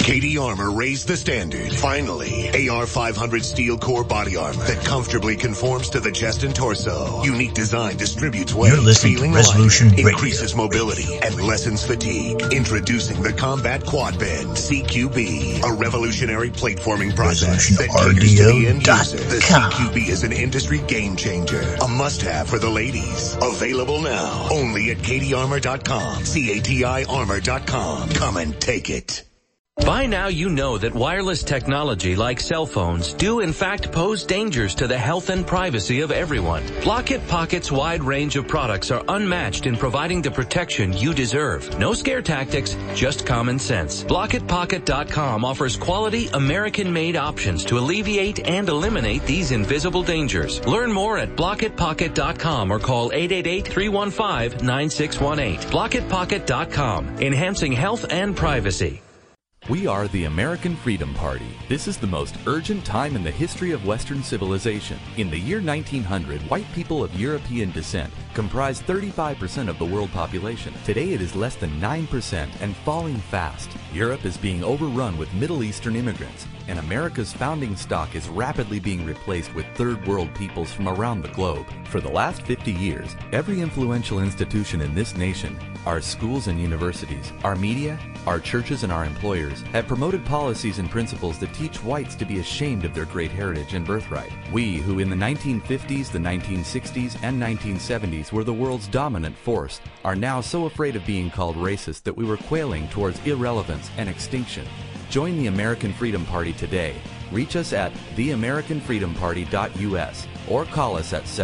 KD Armor raised the standard. Finally, AR-500 steel core body armor that comfortably conforms to the chest and torso. Unique design distributes weight. You're listening to Resolution lighter, Radio. increases mobility, and lessens fatigue. Introducing the Combat Quad Bend CQB, a revolutionary plate-forming process that caters to the end user. The CQB is an industry game changer. A must-have for the ladies. Available now. Only at KDArmor.com. CATI Armor.com. Come and take it. By now you know that wireless technology like cell phones do in fact pose dangers to the health and privacy of everyone. Blockit Pocket's wide range of products are unmatched in providing the protection you deserve. No scare tactics, just common sense. BlockitPocket.com offers quality American-made options to alleviate and eliminate these invisible dangers. Learn more at BlockitPocket.com or call 888-315-9618. BlockitPocket.com, enhancing health and privacy. We are the American Freedom Party. This is the most urgent time in the history of Western civilization. In the year 1900, white people of European descent comprised 35% of the world population. Today it is less than 9% and falling fast. Europe is being overrun with Middle Eastern immigrants, and America's founding stock is rapidly being replaced with third world peoples from around the globe. For the last 50 years, every influential institution in this nation, our schools and universities, our media, our churches and our employers have promoted policies and principles that teach whites to be ashamed of their great heritage and birthright. We, who in the 1950s, the 1960s, and 1970s were the world's dominant force, are now so afraid of being called racist that we were quailing towards irrelevance and extinction. Join the American Freedom Party today. Reach us at theamericanfreedomparty.us or call us at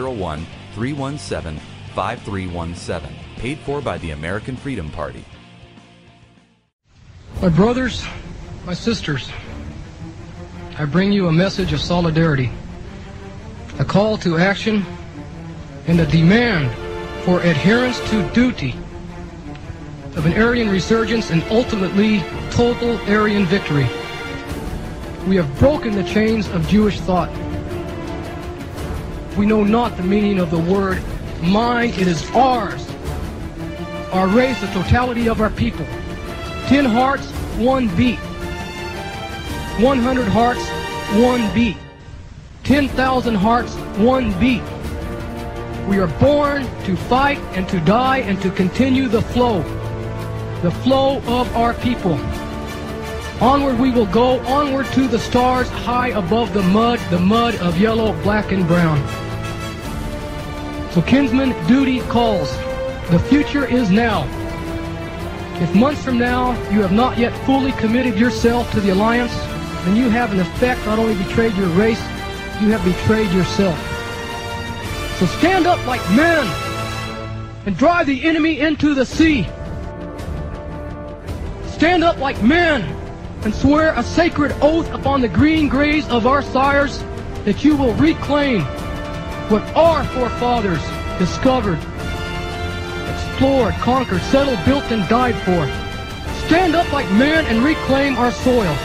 701-317-5317. Paid for by the American Freedom Party. My brothers, my sisters, I bring you a message of solidarity, a call to action, and a demand for adherence to duty of an Aryan resurgence and ultimately total Aryan victory. We have broken the chains of Jewish thought. We know not the meaning of the word mine, it is ours. Our race, the totality of our people. 10 hearts, 1 beat. 100 hearts, 1 beat. 10,000 hearts, 1 beat. We are born to fight and to die and to continue the flow of our people. Onward we will go, onward to the stars, high above the mud of yellow, black, and brown. So kinsman, duty calls. The future is now. If months from now you have not yet fully committed yourself to the alliance, then you have in effect not only betrayed your race, you have betrayed yourself. So stand up like men and drive the enemy into the sea. Stand up like men and swear a sacred oath upon the green graves of our sires that you will reclaim what our forefathers discovered, explored, conquered, settled, built, and died for. Stand up like men and reclaim our soil.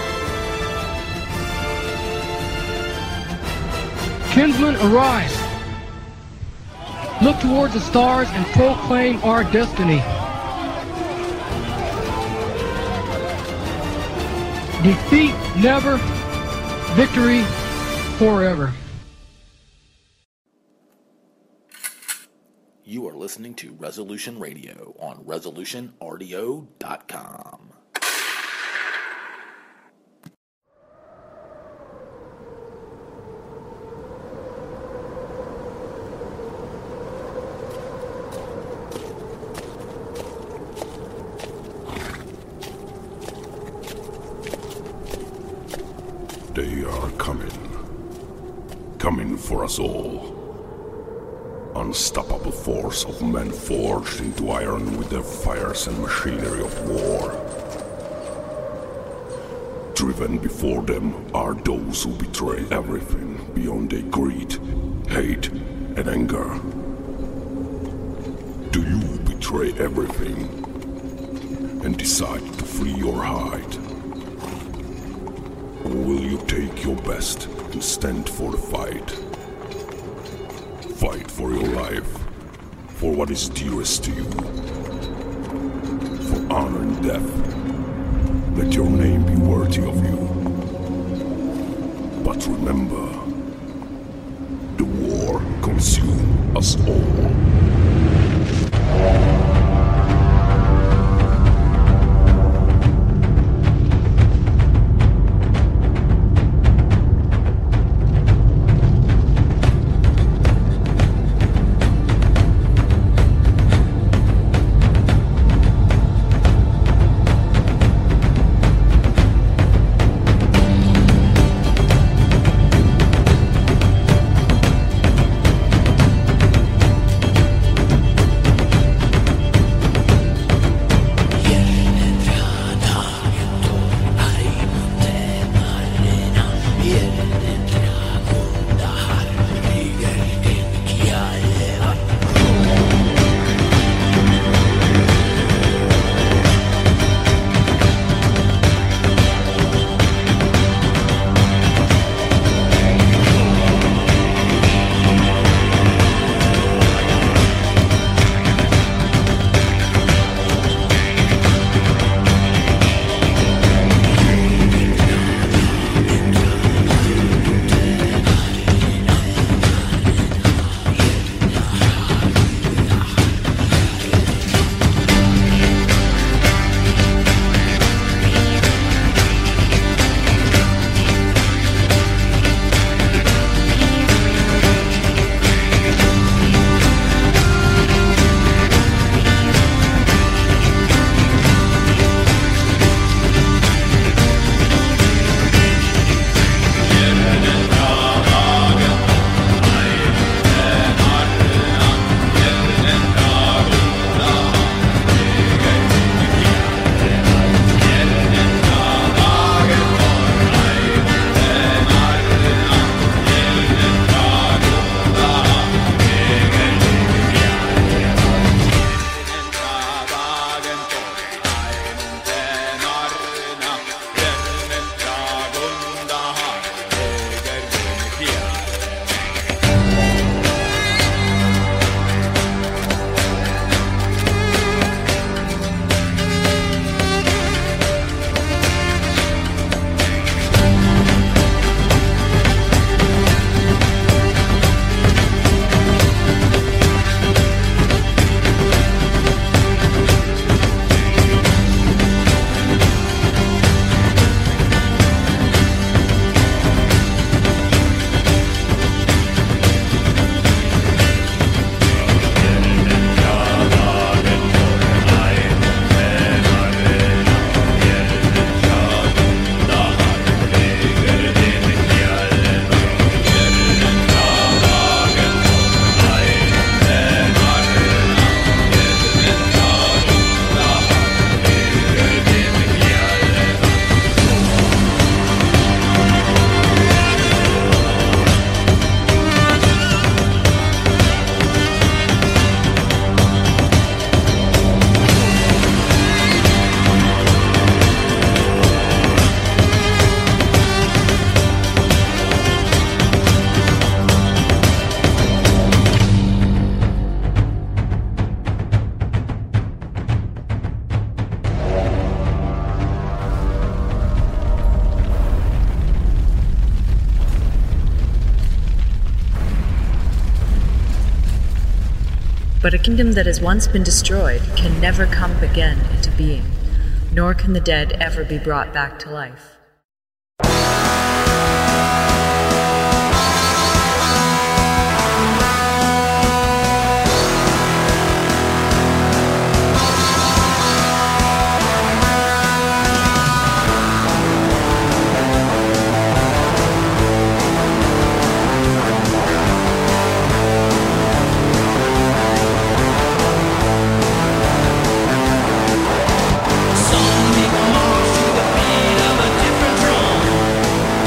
Kinsmen, arise. Look towards the stars and proclaim our destiny. Defeat never, victory forever. You are listening to Resolution Radio on ResolutionRDO.com. They are coming for us all. Unstoppable force of men forged into iron with their fires and machinery of war. Driven before them are those who betray everything beyond their greed, hate, and anger. Do you betray everything and decide to flee or hide? Or will you take your best and stand for the fight? Fight for your life, for what is dearest to you, for honor and death. Let your must remember, the war consumed us all. But a kingdom that has once been destroyed can never come again into being, nor can the dead ever be brought back to life. Some people march to the beat of a different drum.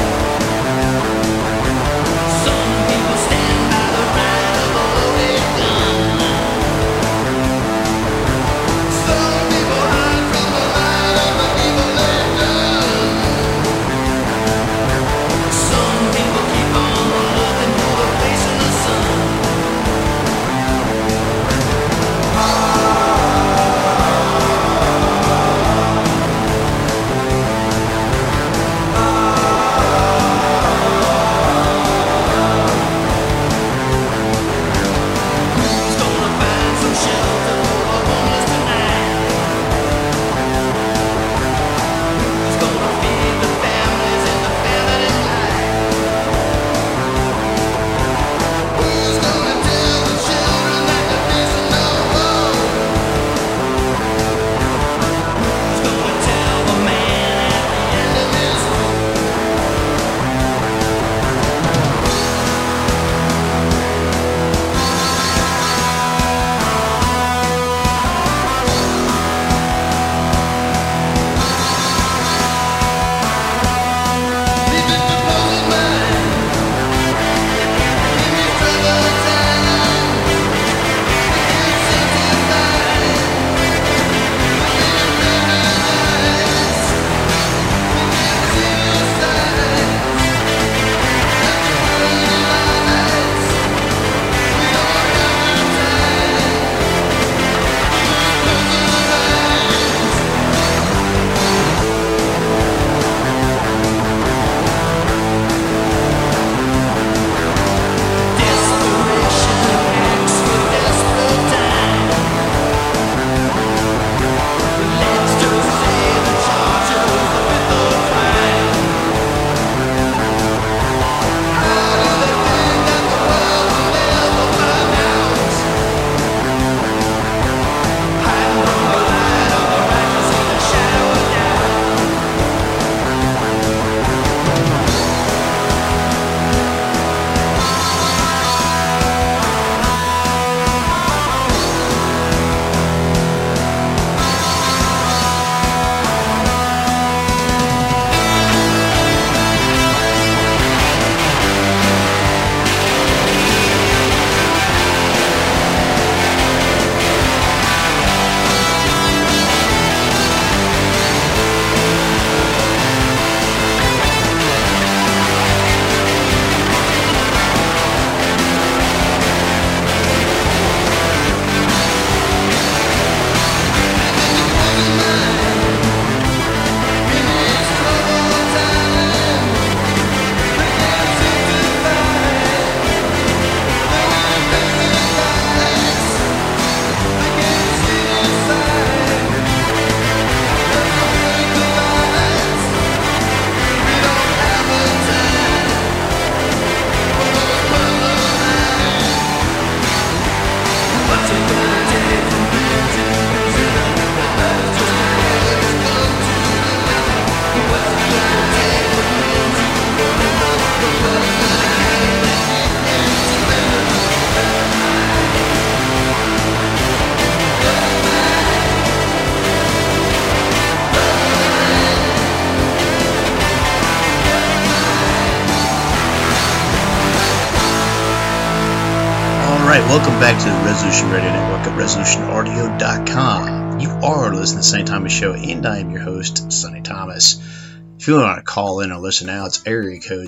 Welcome back to the Resolution Radio Network at ResolutionRadio.com. You are listening to the Sonny Thomas Show, and I am your host, Sonny Thomas. If you want to call in or listen now, it's area code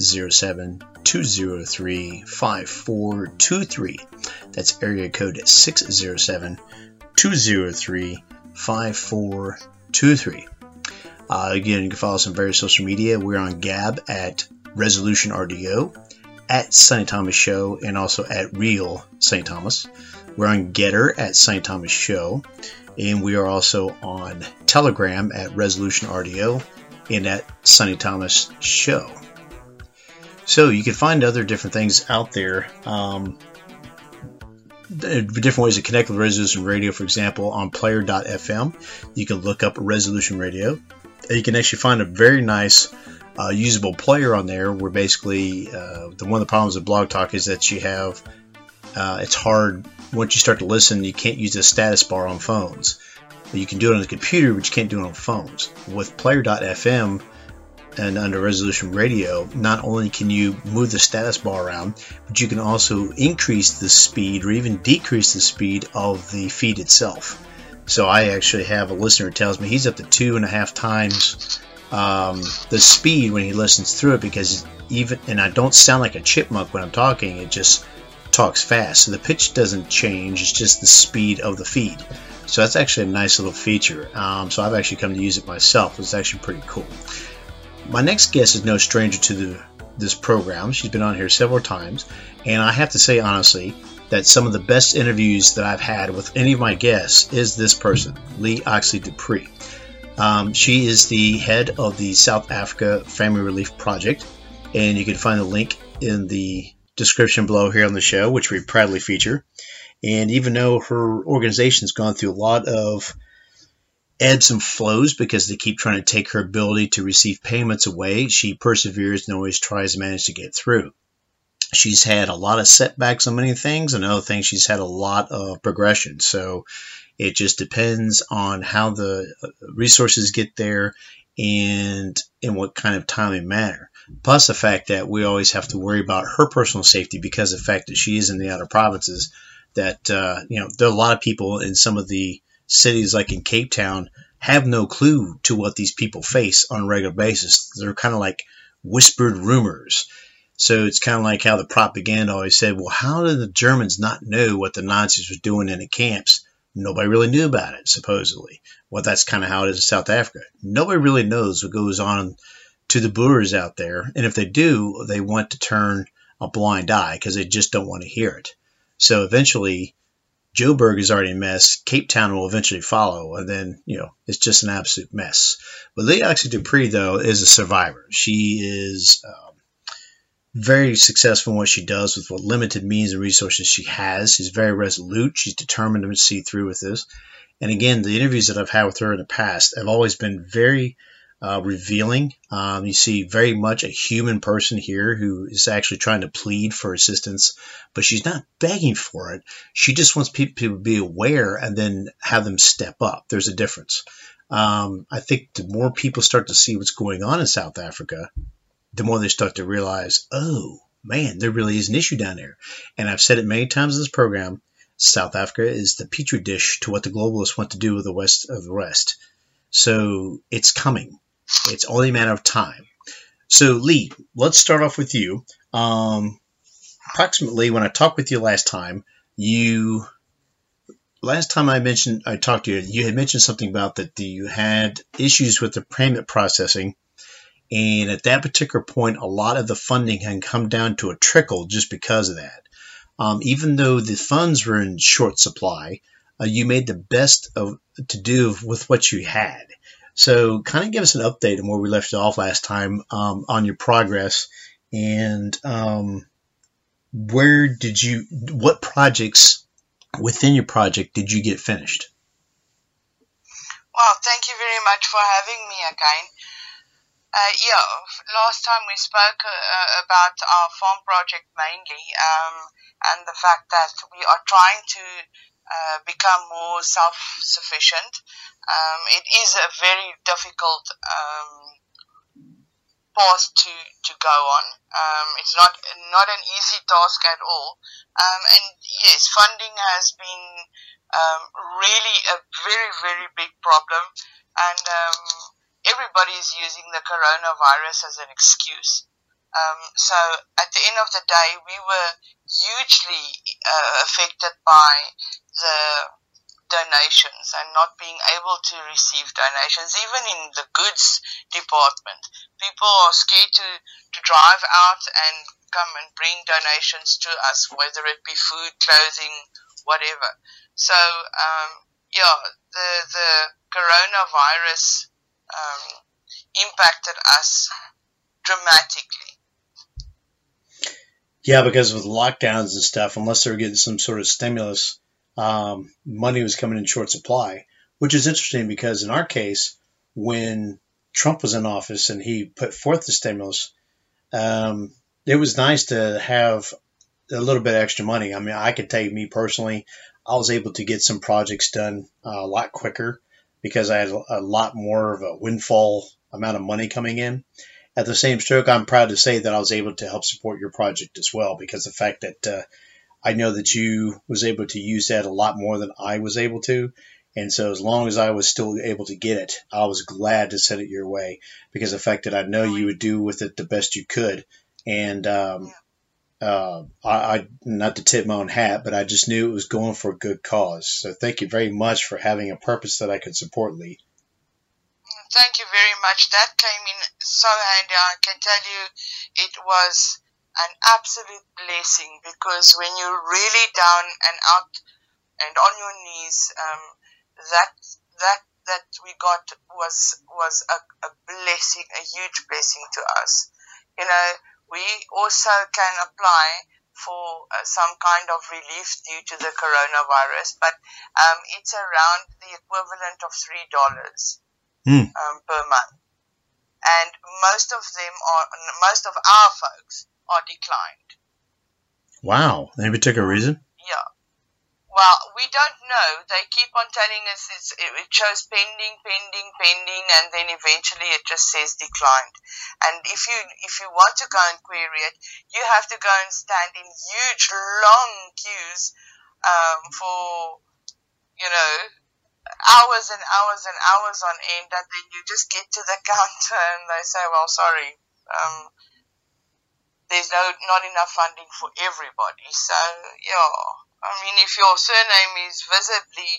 607-203-5423. That's area code 607-203-5423. Again, you can follow us on various social media. We're on Gab at Resolution RDO, at Sonny Thomas Show, and also at Real Sonny Thomas. We're on Getter at Sonny Thomas Show, and we are also on Telegram at Resolution RDO and at Sonny Thomas Show. So you can find other different things out there, different ways to connect with Resolution Radio. For example, on Player.fm, you can look up Resolution Radio, and you can actually find a very nice usable player on there, where basically one of the problems with Blog Talk is that you have it's hard once you start to listen. You can't use the status bar on phones. You can do it on the computer, but you can't do it on phones. With Player.fm and under Resolution Radio, not only can you move the status bar around, but you can also increase the speed or even decrease the speed of the feed itself. So I actually have a listener who tells me he's up to 2.5 times the speed when he listens through it, because and I don't sound like a chipmunk when I'm talking. It just talks fast, so the pitch doesn't change. It's just the speed of the feed. So that's actually a nice little feature. So I've actually come to use it myself. It's actually pretty cool. My next guest is no stranger to this program. She's been on here several times, and I have to say honestly that some of the best interviews that I've had with any of my guests is this person, Lee Oxley Dupree. She is the head of the South Africa Family Relief Project, and you can find the link in the description below here on the show, which we proudly feature. And even though her organization's gone through a lot of ebbs and flows because they keep trying to take her ability to receive payments away, she perseveres and always tries to manage to get through. She's had a lot of setbacks on many things, and other things she's had a lot of progression. So it just depends on how the resources get there and in what kind of timely manner. Plus the fact that we always have to worry about her personal safety because of the fact that she is in the outer provinces, that there are a lot of people in some of the cities, like in Cape Town, have no clue to what these people face on a regular basis. They're kind of like whispered rumors. So it's kind of like how the propaganda always said, well, how did the Germans not know what the Nazis were doing in the camps? Nobody really knew about it, supposedly. Well, that's kind of how it is in South Africa. Nobody really knows what goes on to the Boers out there. And if they do, they want to turn a blind eye because they just don't want to hear it. So eventually, Joburg is already a mess. Cape Town will eventually follow. And then, it's just an absolute mess. But Lee Oxley Dupree, though, is a survivor. She is very successful in what she does with what limited means and resources she has. She's very resolute. She's determined to see through with this. And again, the interviews that I've had with her in the past have always been very revealing. You see very much a human person here who is actually trying to plead for assistance, but she's not begging for it. She just wants people to be aware and then have them step up. There's a difference. I think the more people start to see what's going on in South Africa, the more they start to realize, oh, man, there really is an issue down there. And I've said it many times in this program, South Africa is the petri dish to what the globalists want to do with the West of the West. So it's coming. It's only a matter of time. So, Lee, let's start off with you. Approximately when I talked with you last time I talked to you, you had mentioned something about that you had issues with the payment processing. And at that particular point, a lot of the funding had come down to a trickle just because of that. Even though the funds were in short supply, you made the best to do with what you had. So kind of give us an update on where we left off last time on your progress, and what projects within your project did you get finished? Well, thank you very much for having me again. Last time we spoke about our farm project mainly, and the fact that we are trying to become more self-sufficient. It is a very difficult path to go on. It's not an easy task at all. And yes, funding has been really a very, very big problem. And everybody is using the coronavirus as an excuse. So at the end of the day, we were hugely affected by the donations and not being able to receive donations. Even in the goods department, people are scared to drive out and come and bring donations to us, whether it be food, clothing, whatever. So the coronavirus impacted us dramatically. Yeah, because with lockdowns and stuff, unless they were getting some sort of stimulus, money was coming in short supply, which is interesting because in our case, when Trump was in office and he put forth the stimulus, it was nice to have a little bit of extra money. I mean, I could tell you, me personally, I was able to get some projects done a lot quicker because I had a lot more of a windfall amount of money coming in. At the same stroke, I'm proud to say that I was able to help support your project as well, because the fact that I know that you was able to use that a lot more than I was able to. And so as long as I was still able to get it, I was glad to send it your way, because the fact that I know you would do with it the best you could. And I not to tip my own hat, but I just knew it was going for a good cause. So thank you very much for having a purpose that I could support, Lee. Thank you very much. That came in so handy. I can tell you it was an absolute blessing, because when you're really down and out and on your knees, that we got was a blessing, a huge blessing to us. You know, we also can apply for some kind of relief due to the coronavirus, but it's around the equivalent of $3 per month, and most of our folks are declined. Wow. Any particular reason? Yeah. Well, we don't know. They keep on telling us it shows pending, and then eventually it just says declined. And if you want to go and query it, you have to go and stand in huge, long queues for, hours and hours and hours on end, and then you just get to the counter and they say, well, sorry, there's not enough funding for everybody. So, yeah, I mean, if your surname is visibly,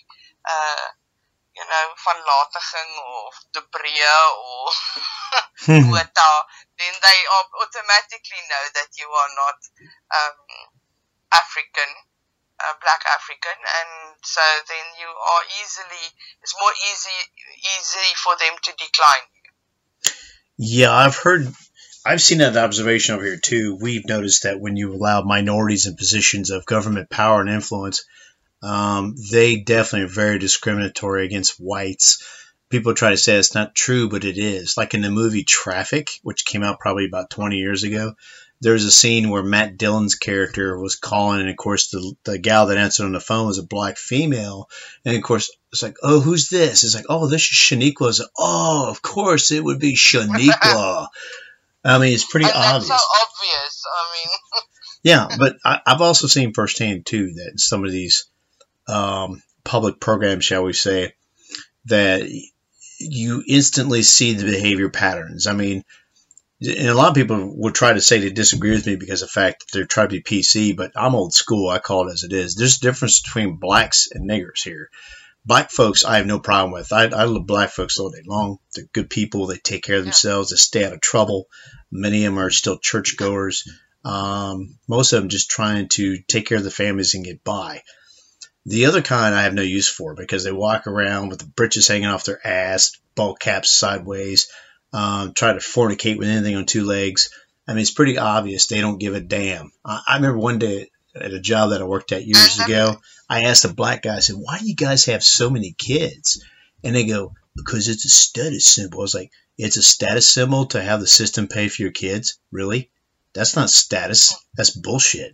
Van Latiging or De Bree or Botha, then they automatically know that you are not African, Black African, and so then you are it's more easy for them to decline you. Yeah, I've seen that observation over here too. We've noticed that when you allow minorities in positions of government power and influence, they definitely are very discriminatory against whites. People try to say it's not true, but it is. Like in the movie Traffic, which came out probably about 20 years ago, there was a scene where Matt Dillon's character was calling, and of course the gal that answered on the phone was a black female, and of course it's like, oh, who's this? It's like, oh, this is Shaniqua. It's like, oh, of course it would be Shaniqua. I mean, it's pretty obvious. That's so obvious. I mean, yeah, but I've also seen firsthand too that in some of these public programs, shall we say, that you instantly see the behavior patterns. I mean, and a lot of people will try to say they disagree with me because of the fact that they're trying to be PC, but I'm old school. I call it as it is. There's a difference between blacks and niggers here. Black folks, I have no problem with. I love black folks all day long. They're good people. They take care of themselves. They stay out of trouble. Many of them are still churchgoers. Most of them just trying to take care of the families and get by. The other kind I have no use for, because they walk around with the britches hanging off their ass, ball caps sideways, try to fornicate with anything on two legs. I mean, it's pretty obvious they don't give a damn. I remember one day at a job that I worked at years ago, I asked a black guy, I said, why do you guys have so many kids? And they go, because it's a status symbol. I was like, it's a status symbol to have the system pay for your kids? Really? That's not status. That's bullshit.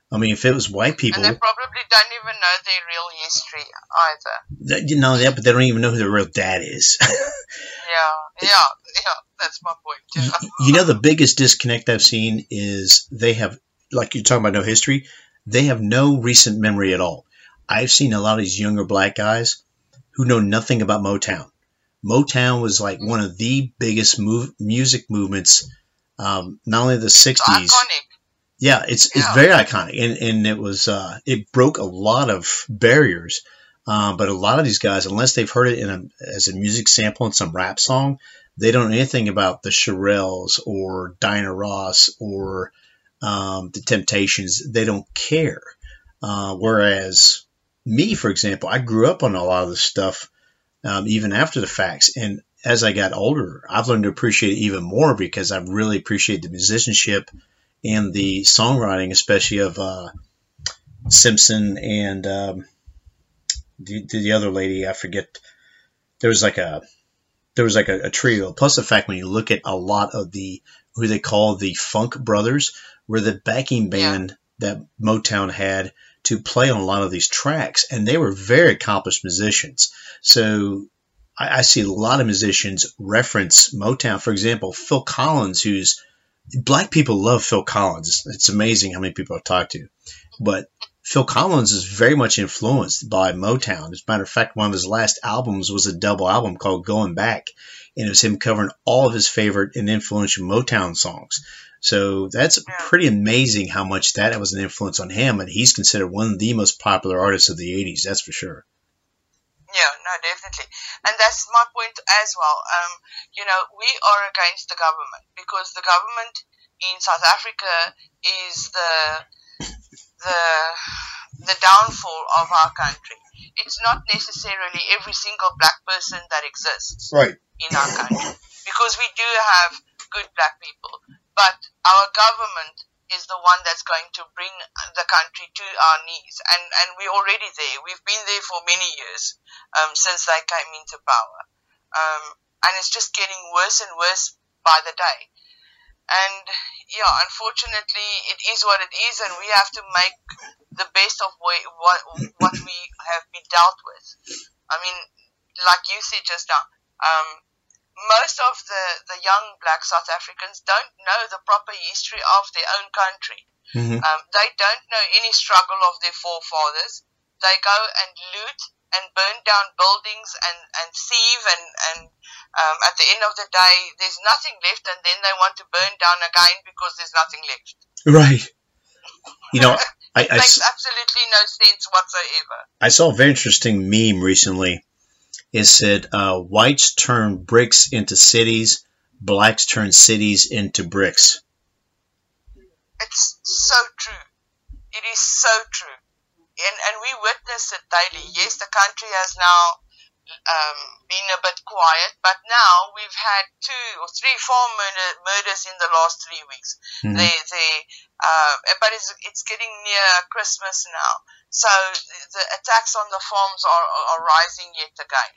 I mean, if it was white people, and they probably don't even know their real history either. You know that, but they don't even know who their real dad is. Yeah, that's my point too. You know, the biggest disconnect I've seen is they have, like you're talking about no history, they have no recent memory at all. I've seen a lot of these younger black guys who know nothing about Motown. Motown was like one of the biggest music movements, not only the 60s. It's iconic. Yeah, it's very iconic, and it was it broke a lot of barriers. But a lot of these guys, unless they've heard it as a music sample in some rap song, they don't know anything about the Shirelles or Diana Ross or the Temptations. They don't care. Whereas me, for example, I grew up on a lot of this stuff, even after the facts. And as I got older, I've learned to appreciate it even more because I really appreciate the musicianship and the songwriting, especially of Simpson and the other lady. I forget. There was like a trio. Plus the fact when you look at a lot of who they call the Funk Brothers, were the backing band that Motown had to play on a lot of these tracks, and they were very accomplished musicians. So I see a lot of musicians reference Motown. For example, Phil Collins, black people love Phil Collins. It's amazing how many people I've talked to. But Phil Collins is very much influenced by Motown. As a matter of fact, one of his last albums was a double album called Going Back, and it was him covering all of his favorite and influential Motown songs. So that's pretty amazing how much that was an influence on him, and he's considered one of the most popular artists of the 80s, that's for sure. Yeah, no, definitely. And that's my point as well. We are against the government because the government in South Africa is the downfall of our country. It's not necessarily every single black person that exists in our country, because we do have good black people, but our government is the one that's going to bring the country to our knees, and we're already there. We've been there for many years since they came into power, and it's just getting worse and worse by the day. And unfortunately, it is what it is, and we have to make the best of what we have been dealt with. I mean, like you said just now, most of the young black South Africans don't know the proper history of their own country. Mm-hmm. They don't know any struggle of their forefathers. They go and loot and burn down buildings and thieve and at the end of the day, there's nothing left, and then they want to burn down again because there's nothing left. Right. It makes absolutely no sense whatsoever. I saw a very interesting meme recently. It said, whites turn bricks into cities, blacks turn cities into bricks. It's so true. It is so true. And we witness it daily. Yes, the country has now been a bit quiet, but now we've had 2 or 3 farm murders in the last 3 weeks. Mm-hmm. But it's getting near Christmas now, so the attacks on the farms are rising yet again.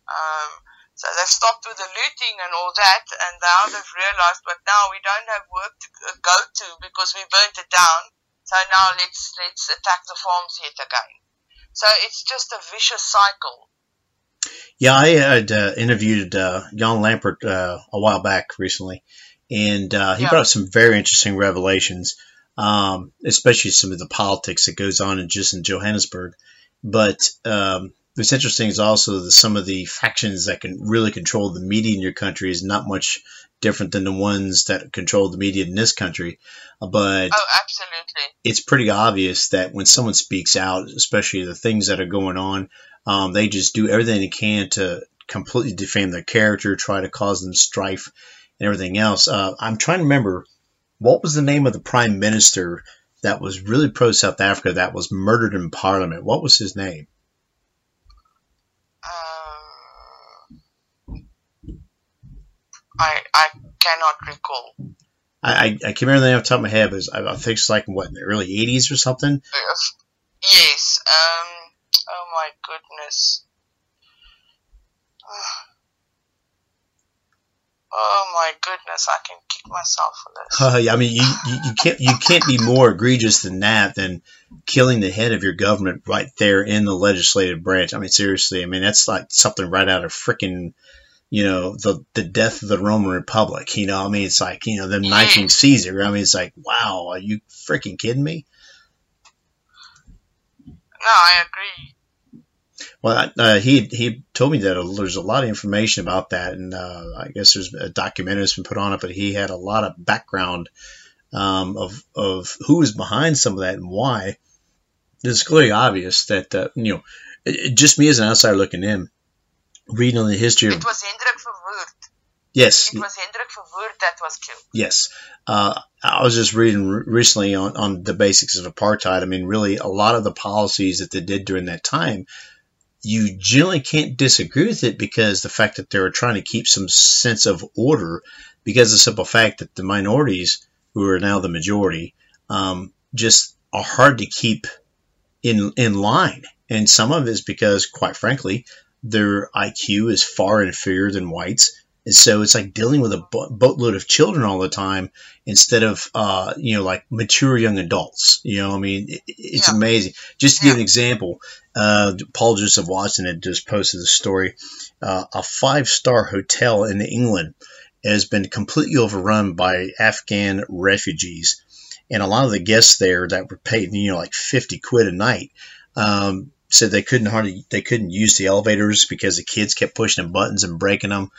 So they've stopped with the looting and all that, and now they've realized, but now we don't have work to go to because we burnt it down. So now let's attack the farms yet again. So it's just a vicious cycle. Yeah, I had interviewed Jan Lampert a while back recently, and he brought up some very interesting revelations, especially some of the politics that goes on in Johannesburg. But what's interesting is also some of the factions that can really control the media in your country is not much different than the ones that control the media in this country. But absolutely, it's pretty obvious that when someone speaks out, especially the things that are going on, they just do everything they can to completely defame their character, try to cause them strife and everything else. I'm trying to remember, what was the name of the prime minister that was really pro-South Africa that was murdered in Parliament? What was his name? I cannot recall. I can't remember the name off the top of my head, but I think it's like in the early 80s or something? Yes. Oh my goodness. Oh my goodness, I can kick myself for this. I mean, you can't be more egregious than that, than killing the head of your government right there in the legislative branch. I mean, seriously, I mean, that's like something right out of freaking, the death of the Roman Republic. I mean, it's like, the 19th Caesar. I mean, it's like, wow, are you freaking kidding me? No, I agree. Well, he told me that there's a lot of information about that, and I guess there's a documentary that's been put on it, but he had a lot of background of who was behind some of that and why. It's clearly obvious that, just me as an outsider looking in, reading on the history of... It was Hendrik Verwoerd. Yes. It was Hendrik Verwoerd that was killed. Yes. I was just reading recently on the basics of apartheid. I mean, really, a lot of the policies that they did during that time, you generally can't disagree with it, because the fact that they were trying to keep some sense of order, because of the simple fact that the minorities, who are now the majority, just are hard to keep in line. And some of it is because, quite frankly, their IQ is far inferior than whites. And so it's like dealing with a boatload of children all the time instead of, like mature young adults. I mean, it's amazing. Just to give an example, Paul Joseph Watson had just posted the story. A 5-star hotel in England has been completely overrun by Afghan refugees. And a lot of the guests there that were paid, like 50 quid a night, said they couldn't use the elevators because the kids kept pushing the buttons and breaking them.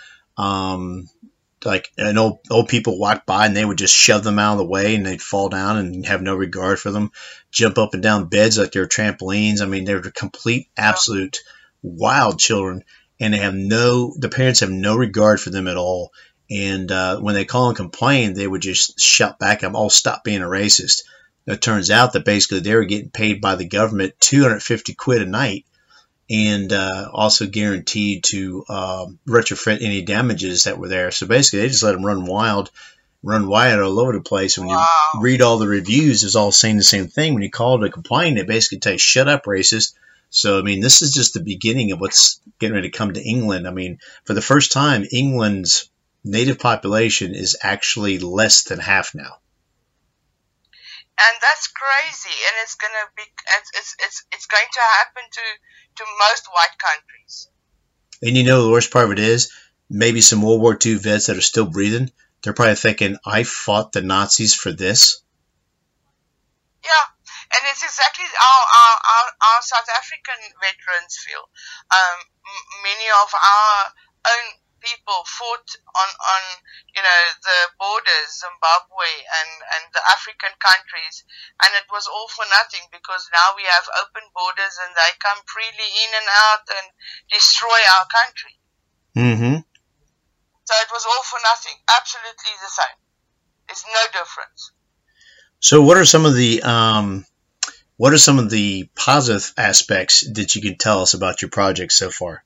Like an old people walked by and they would just shove them out of the way and they'd fall down and have no regard for them, jump up and down beds like they were trampolines. I mean, they were complete, absolute wild children, and the parents have no regard for them at all. And when they call and complain, they would just shout back at them, "Oh, stop being a racist." It turns out that basically they were getting paid by the government 250 quid a night, and also guaranteed to retrofit any damages that were there. So basically, they just let them run wild all over the place. And when you read all the reviews, it's all saying the same thing. When you call to complain, they basically tell you, "Shut up, racist." So, I mean, this is just the beginning of what's getting ready to come to England. I mean, for the first time, England's native population is actually less than half now. And that's crazy, and it's going to happen to most white countries. And the worst part of it is, maybe some World War II vets that are still breathing, they're probably thinking, "I fought the Nazis for this." Yeah, and it's exactly our South African veterans feel. Many of our own people fought on the borders, Zimbabwe and the African countries, and it was all for nothing, because now we have open borders and they come freely in and out and destroy our country. Mm-hmm. So it was all for nothing, absolutely the same. There's no difference. So what are some of the positive aspects that you can tell us about your project so far?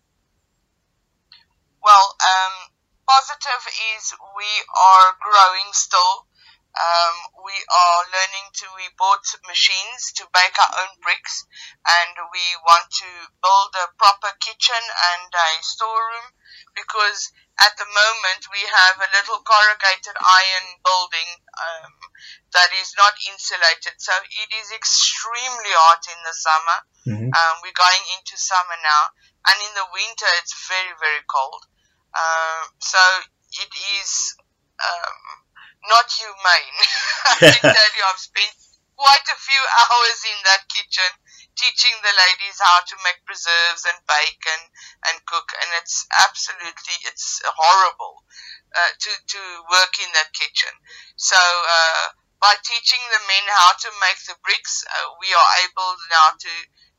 Well, positive is we are growing still. We are learning we bought machines to bake our own bricks, and we want to build a proper kitchen and a storeroom, because at the moment we have a little corrugated iron building that is not insulated, so it is extremely hot in the summer. Mm-hmm. We're going into summer now, and in the winter it's very, very cold. So it is not humane. I can tell you, I've spent quite a few hours in that kitchen teaching the ladies how to make preserves and bake and cook, and it's horrible to work in that kitchen. So by teaching the men how to make the bricks, we are able now to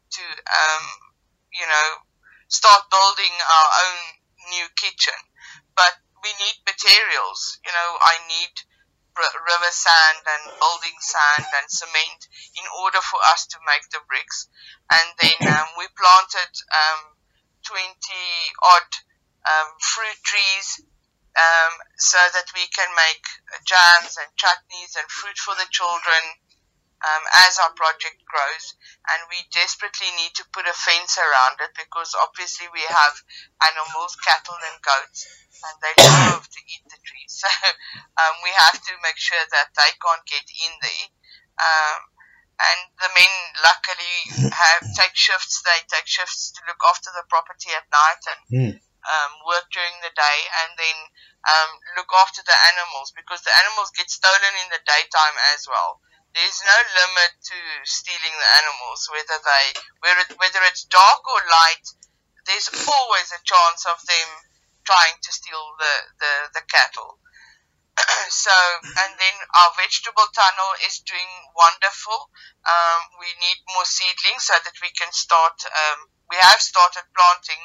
start building our own new kitchen. But we need materials. I need river sand and building sand and cement in order for us to make the bricks. And then we planted 20 odd fruit trees so that we can make jams and chutneys and fruit for the children. as our project grows, and we desperately need to put a fence around it because obviously we have animals, cattle and goats, and they love to eat the trees. So we have to make sure that they can't get in there. And the men luckily take shifts. They take shifts to look after the property at night and work during the day, and then look after the animals, because the animals get stolen in the daytime as well. There's no limit to stealing the animals, whether it's dark or light. There's always a chance of them trying to steal the cattle. So, and then our vegetable tunnel is doing wonderful. We need more seedlings so that we can start. We have started planting,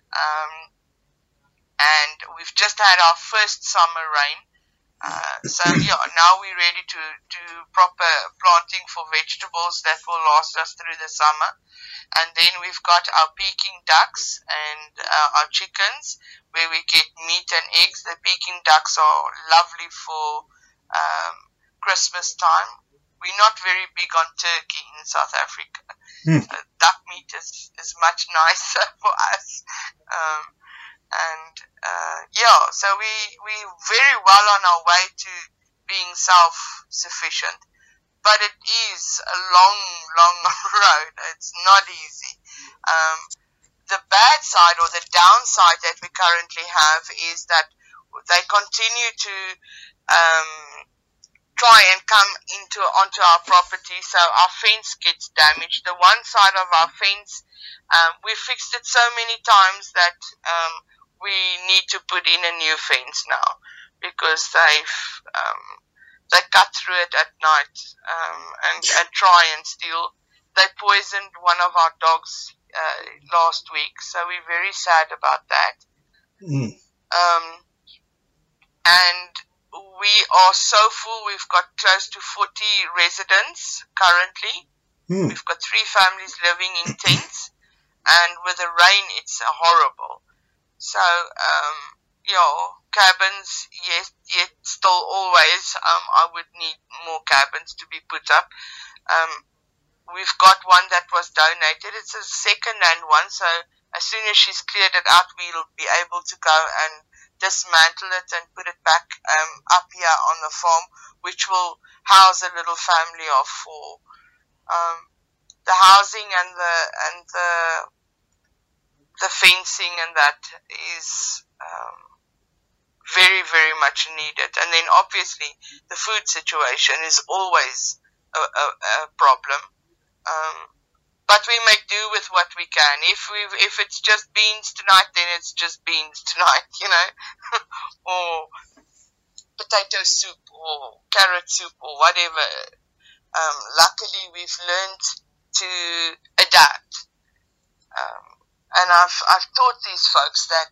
and we've just had our first summer rain. So yeah, now we're ready to do proper planting for vegetables that will last us through the summer. And then we've got our Peking ducks and our chickens, where we get meat and eggs. The Peking ducks are lovely for Christmas time. We're not very big on turkey in South Africa. Duck meat is much nicer for us. So we're very well on our way to being self-sufficient, but it is a long road. It's not easy. The bad side, or the downside that we currently have, is that they continue to try and come onto our property, so our fence gets damaged. The one side of our fence, we fixed it so many times that we need to put in a new fence now, because they cut through it at night and try and steal. They poisoned one of our dogs last week, so we're very sad about that. And we are so full. We've got close to 40 residents currently. We've got 3 families living in tents, and with the rain, it's horrible. So, cabins, yes, yet still always, I would need more cabins to be put up. We've got one that was donated. It's a second-hand one, so as soon as she's cleared it out, we'll be able to go and dismantle it and put it back up here on the farm, which will house a little family of 4. The housing and the fencing and that is very, very much needed. And then obviously the food situation is always a problem. But we make do with what we can. If it's just beans tonight, then it's just beans tonight, or potato soup or carrot soup or whatever. Luckily we've learned to adapt. And I've taught these folks that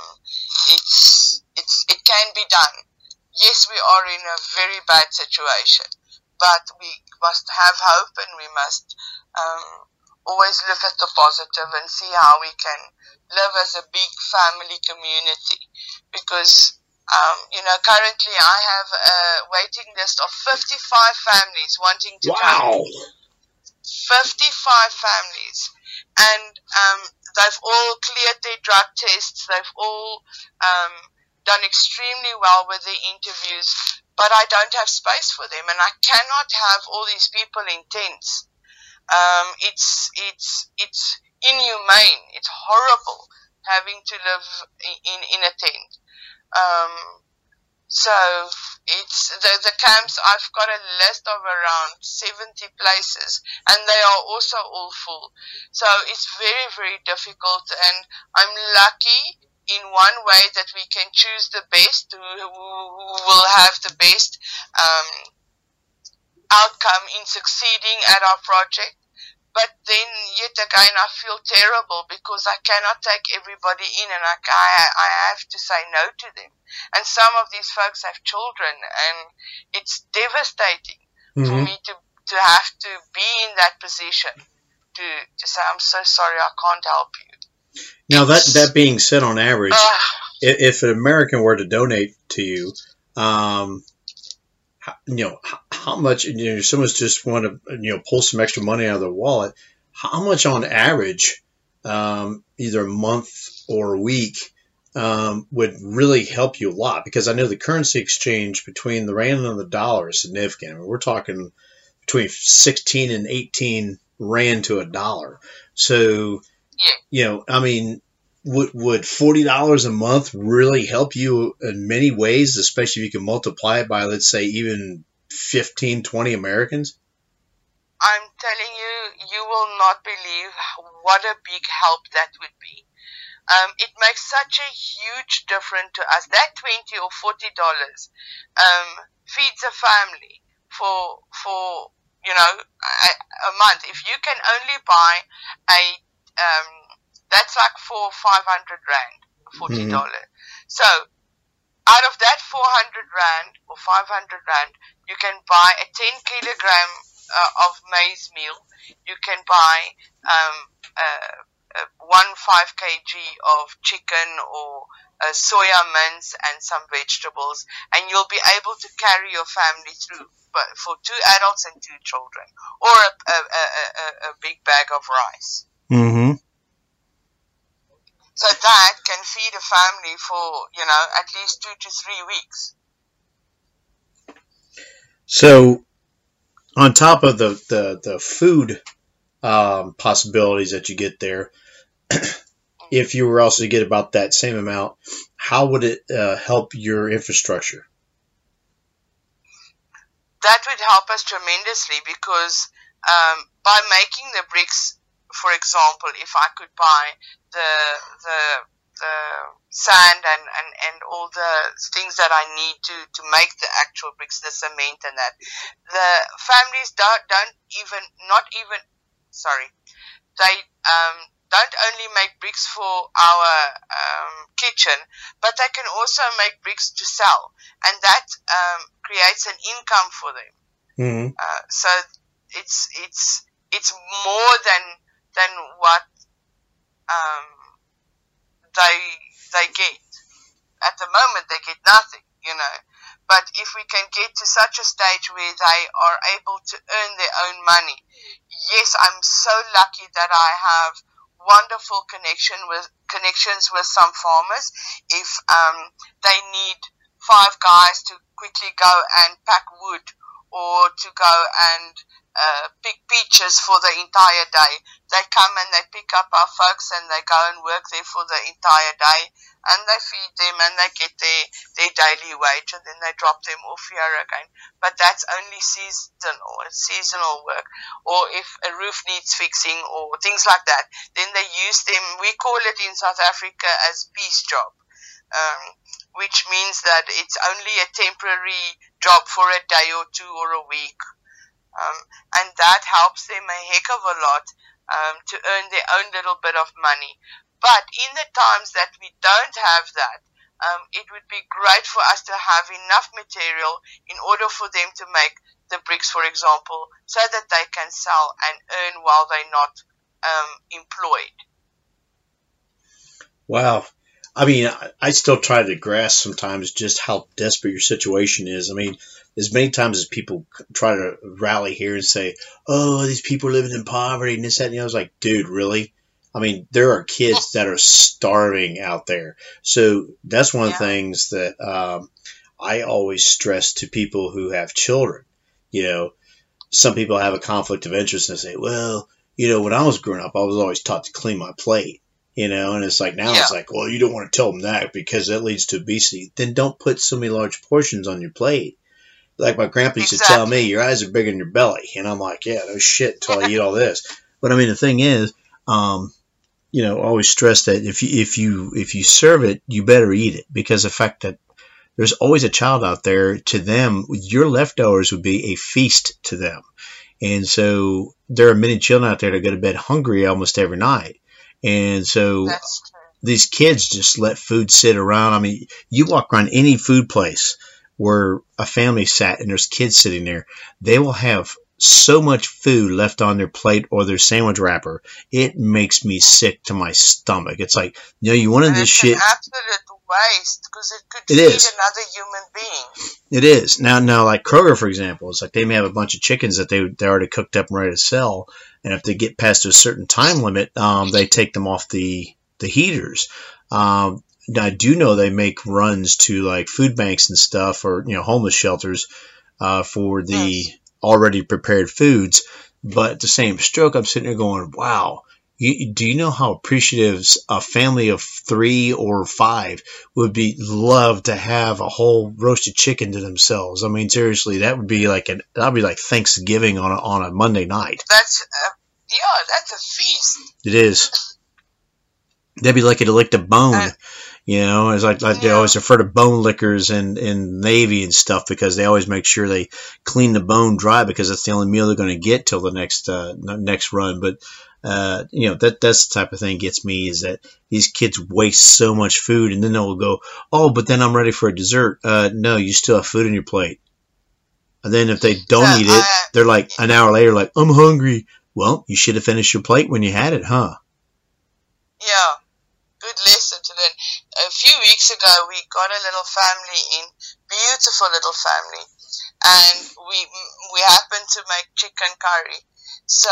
it can be done. Yes, we are in a very bad situation, but we must have hope, and we must always look at the positive and see how we can live as a big family community. Because currently I have a waiting list of 55 families wanting to come. 55 families. And they've all cleared their drug tests. They've all done extremely well with their interviews, but I don't have space for them, and I cannot have all these people in tents. It's inhumane. It's horrible having to live in a tent. So it's the camps. I've got a list of around 70 places, and they are also all full. So it's very, very difficult, and I'm lucky in one way that we can choose the best, who will have the best outcome in succeeding at our project. But then, yet again, I feel terrible because I cannot take everybody in, and I have to say no to them. And some of these folks have children, and it's devastating for me to have to be in that position to say, I'm so sorry, I can't help you. Now, that being said, on average, if an American were to donate to you, how how much, someone's just want to, pull some extra money out of their wallet. How much on average, either a month or a week, would really help you a lot? Because I know the currency exchange between the rand and the dollar is significant. I mean, we're talking between 16 and 18 rand to a dollar. So, I mean, would $40 a month really help you in many ways, especially if you can multiply it by, let's say, even 15, 20 Americans? I'm telling you, you will not believe what a big help that would be. It makes such a huge difference to us. That $20 or $40 feeds a family for a month. If you can only buy that's like 400 or 500 rand, $40. So out of that 400 rand or 500 rand, you can buy a 10 kilogram of maize meal. You can buy 5 kg of chicken or soya mince and some vegetables, and you'll be able to carry your family through, but for 2 adults and 2 children, or a big bag of rice. So that can feed a family for, at least 2 to 3 weeks. So, on top of the food possibilities that you get there, if you were also to get about that same amount, how would it help your infrastructure? That would help us tremendously, because by making the bricks, for example, if I could buy the sand and all the things that I need to make the actual bricks, the cement and that, the families don't only make bricks for our kitchen, but they can also make bricks to sell, and that creates an income for them. So it's more than what they get. At the moment, they get nothing, But if we can get to such a stage where they are able to earn their own money, yes, I'm so lucky that I have wonderful connections with some farmers. If they need 5 guys to quickly go and pack wood, or to go and pick peaches for the entire day, they come and they pick up our folks and they go and work there for the entire day, and they feed them and they get their daily wage, and then they drop them off here again. But that's only seasonal work. Or if a roof needs fixing or things like that, then they use them. We call it in South Africa as piece job, which means that it's only a temporary job for a day or 2 or a week. And that helps them a heck of a lot to earn their own little bit of money. But in the times that we don't have that, it would be great for us to have enough material in order for them to make the bricks, for example, so that they can sell and earn while they're not employed. Wow. I mean, I still try to grasp sometimes just how desperate your situation is. I mean, as many times as people try to rally here and say, oh, these people are living in poverty and this, that, and the other, I was like, dude, really? I mean, there are kids that are starving out there. So that's one of the things that I always stress to people who have children. Some people have a conflict of interest and say, well, when I was growing up, I was always taught to clean my plate. And it's like now it's like, well, you don't want to tell them that because that leads to obesity. Then don't put so many large portions on your plate. Like my grandpa used to tell me, your eyes are bigger than your belly. And I'm like, yeah, no shit until I eat all this. But I mean, the thing is, always stress that if you serve it, you better eat it, because the fact that there's always a child out there, to them, your leftovers would be a feast to them. And so there are many children out there that go to bed hungry almost every night. And so these kids just let food sit around. I mean, you walk around any food place where a family sat and there's kids sitting there, they will have so much food left on their plate or their sandwich wrapper. It makes me sick to my stomach. It's like, you wanted this shit. It's an absolute waste because it could feed another human being. It is. Now, like Kroger, for example, it's like they may have a bunch of chickens that they already cooked up and ready to sell, and if they get past a certain time limit, they take them off the heaters. Now, I do know they make runs to like food banks and stuff, or homeless shelters, for the already prepared foods. But at the same stroke, I'm sitting there going, wow. Do you know how appreciative a family of 3 or 5 would love to have a whole roasted chicken to themselves? I mean, seriously, that would be like Thanksgiving on a Monday night. That's a feast. It is. They'd be lucky to lick the bone. It's like they always refer to bone lickers in Navy and stuff because they always make sure they clean the bone dry because that's the only meal they're going to get till the next run. But that's the type of thing gets me, is that these kids waste so much food, and then they'll go, oh, but then I'm ready for a dessert. No, you still have food on your plate. And then if they don't eat it, they're like an hour later, like, I'm hungry. Well, you should have finished your plate when you had it, huh? Yeah, good lesson to learn. A few weeks ago, we got a little family in, beautiful little family, and we happened to make chicken curry. So,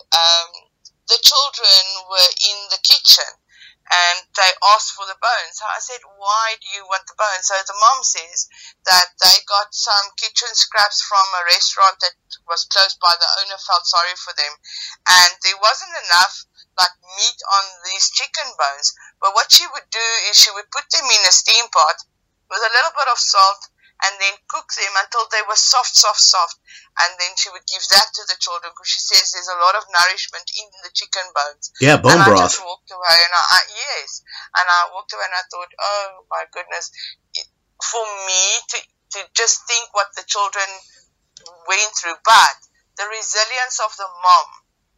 the children were in the kitchen and they asked for the bones. I said, why do you want the bones? So the mom says that they got some kitchen scraps from a restaurant that was close by. The owner felt sorry for them, and there wasn't enough meat on these chicken bones. But what she would do is she would put them in a steam pot with a little bit of salt and then cook them until they were soft, and then she would give that to the children because she says there's a lot of nourishment in the chicken bones. Yeah, bone broth. I just walked away, and I walked away and I thought, oh my goodness, for me to just think what the children went through, but the resilience of the mom,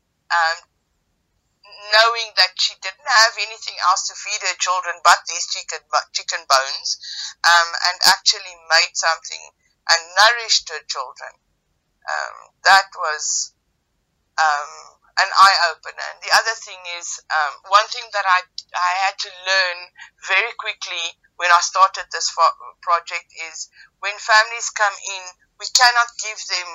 knowing that she didn't have anything else to feed her children but these chicken bones, and actually made something and nourished her children. That was an eye-opener. And the other thing is, one thing that I had to learn very quickly when I started this project is when families come in, we cannot give them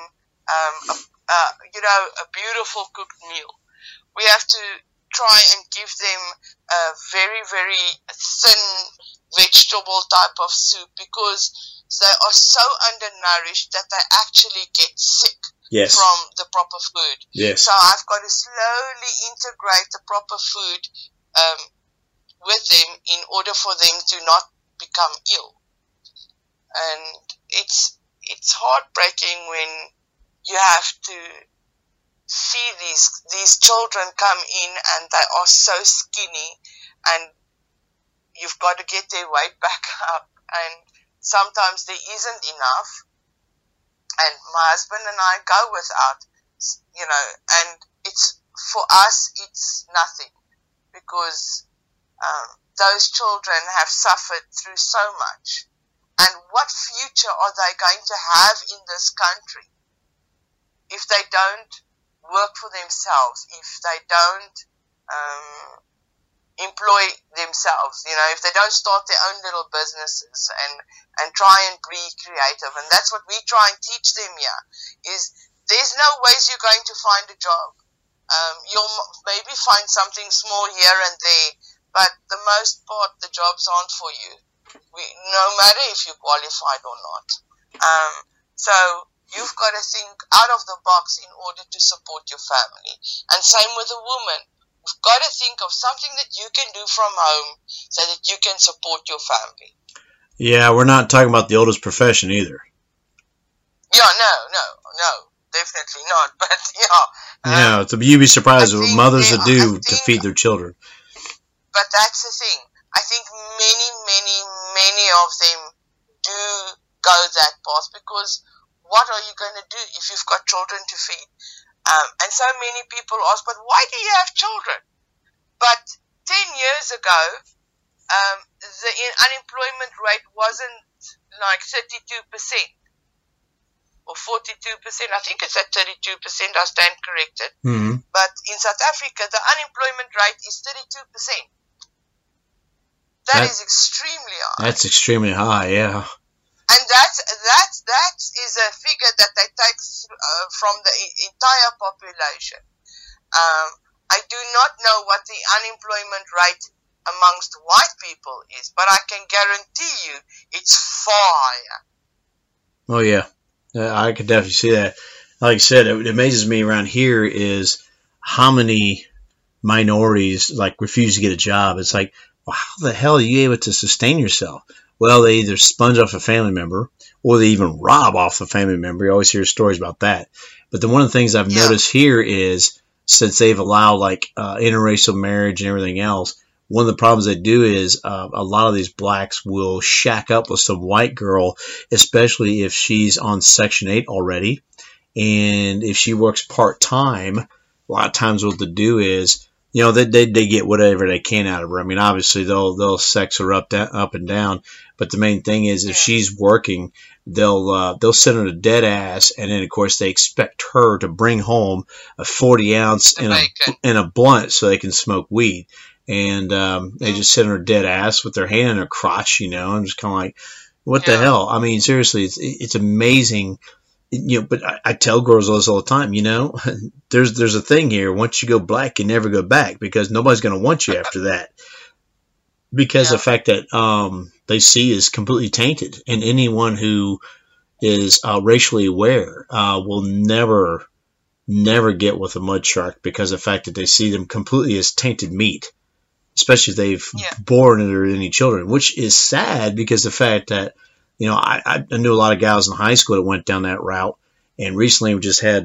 a beautiful cooked meal. We have to try and give them a very, very thin vegetable type of soup because they are so undernourished that they actually get sick from the proper food. Yes. So I've got to slowly integrate the proper food with them in order for them to not become ill. And it's heartbreaking when you have to see these children come in and they are so skinny, and you've got to get their weight back up, and sometimes there isn't enough, and my husband and I go without, and it's, for us, it's nothing, because those children have suffered through so much, and what future are they going to have in this country if they don't work for themselves, if they don't employ themselves, if they don't start their own little businesses and try and be creative. And that's what we try and teach them here, is there's no ways you're going to find a job. You'll maybe find something small here and there, but the most part, the jobs aren't for you, no matter if you're qualified or not. So you've got to think out of the box in order to support your family. And same with a woman. You've got to think of something that you can do from home so that you can support your family. Yeah, we're not talking about the oldest profession either. Yeah, no, definitely not. But you'd be surprised what mothers would do to feed their children. But that's the thing. I think many of them do go that path, because what are you going to do if you've got children to feed? And so many people ask, but why do you have children? But 10 years ago, the unemployment rate wasn't like 32% or 42%. I think it's at 32%, I stand corrected. Mm-hmm. But in South Africa, the unemployment rate is 32%. That is extremely high. That's extremely high, yeah. And that is a figure that they take from the entire population. I do not know what the unemployment rate amongst white people is, but I can guarantee you it's far higher. Oh, yeah. I could definitely see that. Like I said, it amazes me around here is how many minorities like refuse to get a job. It's like, well, how the hell are you able to sustain yourself? Well, they either sponge off a family member or they even rob off a family member. You always hear stories about that. But then one of the things I've noticed here is since they've allowed like interracial marriage and everything else, one of the problems they do is a lot of these blacks will shack up with some white girl, especially if she's on Section 8 already. And if she works part-time, a lot of times what they do is, you know, they get whatever they can out of her. I mean, obviously they'll sex her up and down, but the main thing is if she's working, they'll send her to dead ass, and then of course they expect her to bring home a 40-ounce and a blunt so they can smoke weed, and they just send her dead ass with their hand in her crotch, you know. I'm just kind of like, what the hell? I mean, seriously, it's amazing. You know, but I tell girls this all the time, you know, there's a thing here. Once you go black, you never go back because nobody's going to want you after that. Because the fact that they see is completely tainted. And anyone who is racially aware will never get with a mud shark because of the fact that they see them completely as tainted meat. Especially if they've born any children, which is sad because the fact that, you know, I knew a lot of gals in high school that went down that route, and recently we just had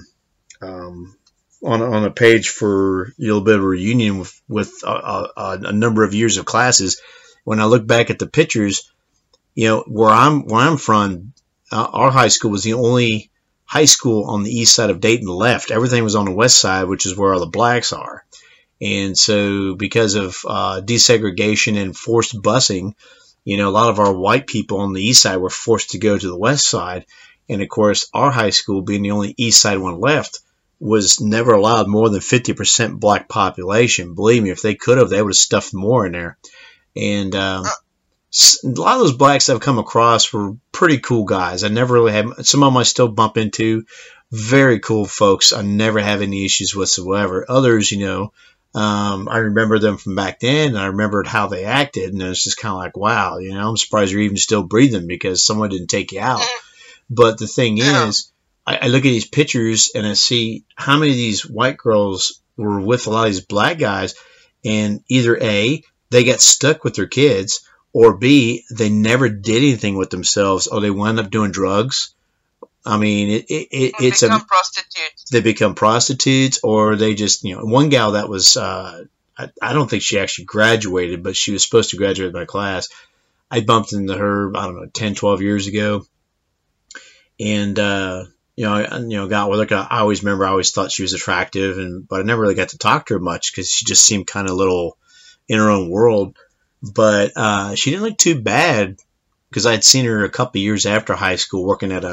on a page for a little bit of a reunion with a number of years of classes. When I look back at the pictures, you know, where I'm from, our high school was the only high school on the east side of Dayton left. Everything was on the west side, which is where all the blacks are. And so because of desegregation and forced busing, you know, a lot of our white people on the east side were forced to go to the west side. And, of course, our high school, being the only east side one left, was never allowed more than 50% black population. Believe me, if they could have, they would have stuffed more in there. And a lot of those blacks I've come across were pretty cool guys. I never really had – some of them I still bump into. Very cool folks. I never have any issues whatsoever. Others, you know, I remember them from back then, and I remembered how they acted, and it's just kind of like, wow, you know, I'm surprised you're even still breathing because someone didn't take you out. But the thing is, I look at these pictures, and I see how many of these white girls were with a lot of these black guys, and either A, they got stuck with their kids, or B, they never did anything with themselves, or they wound up doing drugs. I mean, it's prostitutes. They become prostitutes, or they just, you know, one gal that was, I don't think she actually graduated, but she was supposed to graduate my class. I bumped into her, I don't know, 10, 12 years ago. And, you know, got with her. I always thought she was attractive, but I never really got to talk to her much because she just seemed kind of little in her own world. But, she didn't look too bad because I had seen her a couple of years after high school working at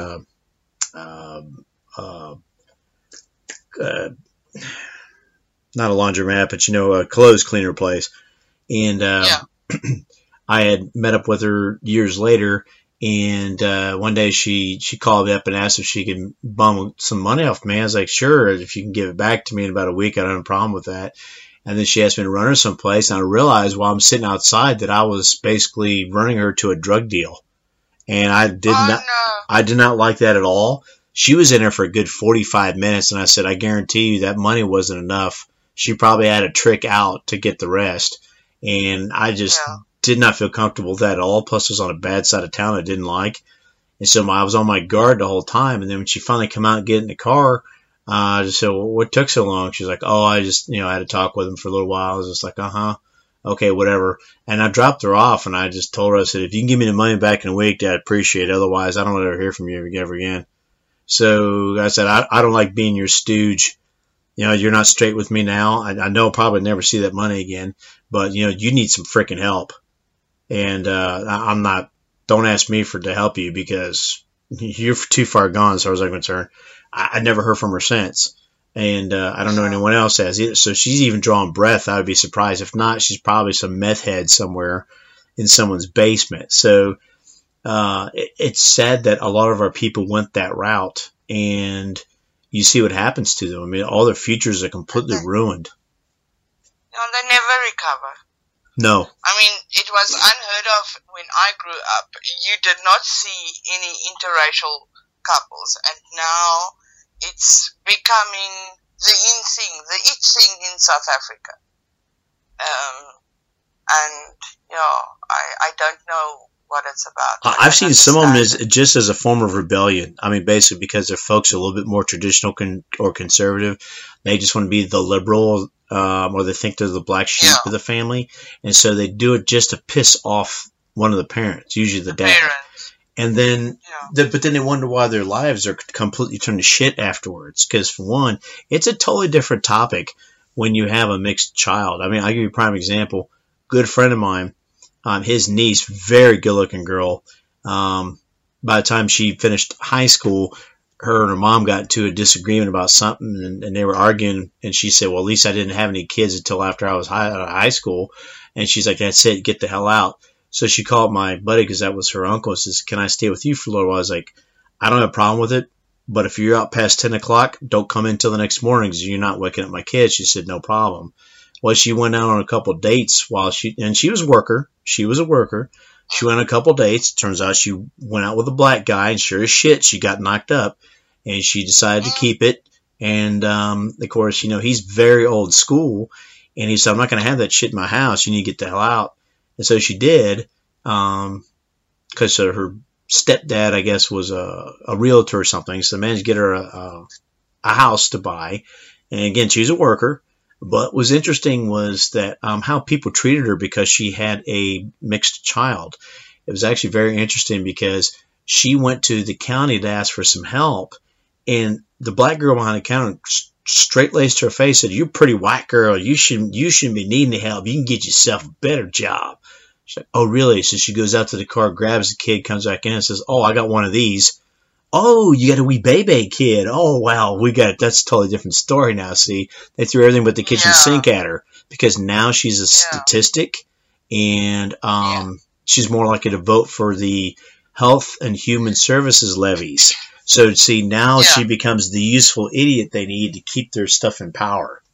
not a laundromat, but, you know, a clothes cleaner place. And I had met up with her years later, and one day she called me up and asked if she could bum some money off me. I was like, sure, if you can give it back to me in about a week, I don't have a problem with that. And then she asked me to run her someplace, and I realized while I'm sitting outside that I was basically running her to a drug deal. And I did not like that at all. She was in there for a good 45 minutes, and I said, I guarantee you that money wasn't enough. She probably had a trick out to get the rest. And I just did not feel comfortable with that at all. Plus, it was on a bad side of town I didn't like. And so I was on my guard the whole time. And then when she finally came out and get in the car, I just said, well, what took so long? She was like, oh, I just, you know, I had to talk with him for a little while. I was just like, okay, whatever. And I dropped her off, and I just told her, I said, if you can give me the money back in a week, I'd appreciate it. Otherwise, I don't want to hear from you ever again. So I said, I don't like being your stooge. You know, you're not straight with me now. I know I'll probably never see that money again, but, you know, you need some freaking help. And I'm not, don't ask me to help you because you're too far gone as far as I'm concerned. I never heard from her since. And I don't know anyone else has either. So she's even drawing breath. I would be surprised. If not, she's probably some meth head somewhere in someone's basement. So it's sad that a lot of our people went that route, and you see what happens to them. I mean, all their futures are completely ruined. No, they never recover. No. I mean, it was unheard of when I grew up. You did not see any interracial couples, and now it's becoming the in thing, the it thing in South Africa. And, you know, I don't know what it's about. I've seen some of them as just as a form of rebellion. I mean, basically because their folks are a little bit more traditional or conservative. They just want to be the liberal, or they think they're the black sheep of the family. And so they do it just to piss off one of the parents, usually the dad. And then, but then they wonder why their lives are completely turned to shit afterwards. Because for one, it's a totally different topic when you have a mixed child. I mean, I'll give you a prime example. Good friend of mine, his niece, very good-looking girl. By the time she finished high school, her and her mom got into a disagreement about something, and they were arguing. And she said, "Well, at least I didn't have any kids until after I was out of high school." And she's like, "That's it, get the hell out." So she called my buddy, because that was her uncle, and says, "Can I stay with you for a little while?" I was like, "I don't have a problem with it, but if you're out past 10 o'clock, don't come in till the next morning because you're not waking up my kids." She said, "No problem." Well, she went out on a couple of dates and she was a worker. She was a worker. She went on a couple of dates. Turns out she went out with a black guy, and sure as shit, she got knocked up, and she decided to keep it. And, of course, you know, he's very old school, and he said, "I'm not going to have that shit in my house. You need to get the hell out." And so she did, because her stepdad, I guess, was a realtor or something. So they managed to get her a house to buy. And again, she was a worker. But what was interesting was that how people treated her because she had a mixed child. It was actually very interesting because she went to the county to ask for some help. And the black girl behind the counter straight-laced her face, said, "You're a pretty white girl. You shouldn't be needing the help. You can get yourself a better job." She's like, "Oh, really?" So she goes out to the car, grabs the kid, comes back in and says, "Oh, I got one of these." "Oh, you got a wee baby kid. Oh, wow, that's a totally different story now." See, they threw everything but the kitchen sink at her because now she's a statistic, and she's more likely to vote for the Health and Human Services levies. So, see, now she becomes the useful idiot they need to keep their stuff in power.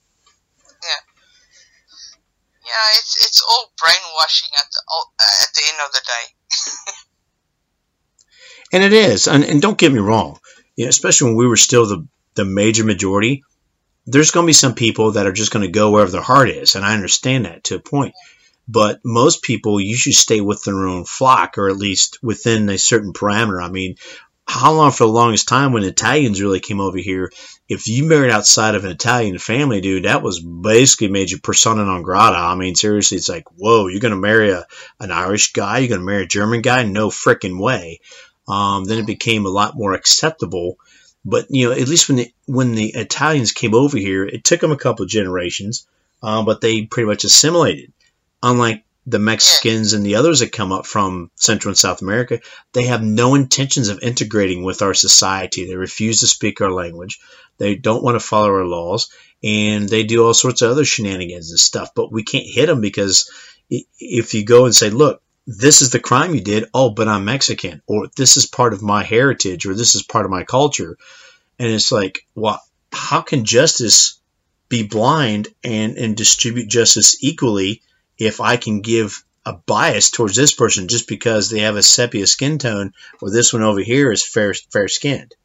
Yeah, it's all brainwashing at the end of the day. And it is. And don't get me wrong, you know, especially when we were still the major majority, there's going to be some people that are just going to go wherever their heart is. And I understand that to a point. But most people usually stay within their own flock, or at least within a certain parameter. I mean, how long for the longest time when Italians really came over here, if you married outside of an Italian family, dude, that was basically made you persona non grata. I mean, seriously, it's like, whoa, you're going to marry an Irish guy? You're going to marry a German guy? No frickin' way. Then it became a lot more acceptable. But, you know, at least when the Italians came over here, it took them a couple of generations, but they pretty much assimilated. Unlike the Mexicans and the others that come up from Central and South America, they have no intentions of integrating with our society. They refuse to speak our language. They don't want to follow our laws, and they do all sorts of other shenanigans and stuff. But we can't hit them because if you go and say, "Look, this is the crime you did," "Oh, but I'm Mexican," or "This is part of my heritage," or "This is part of my culture," and it's like, well, how can justice be blind and distribute justice equally if I can give a bias towards this person just because they have a sepia skin tone, or this one over here is fair skinned?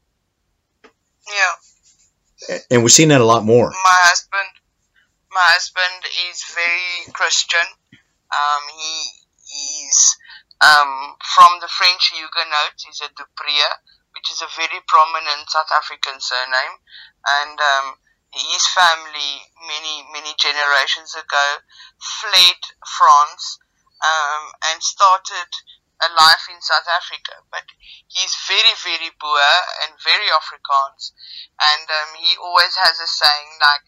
Yeah. And we're seeing that a lot more. My husband is very Christian. He's from the French Huguenots. He's a Dupria, which is a very prominent South African surname. And his family, many generations ago, fled France and started a life in South Africa. But he's very, very Boer and very Afrikaans. And he always has a saying like,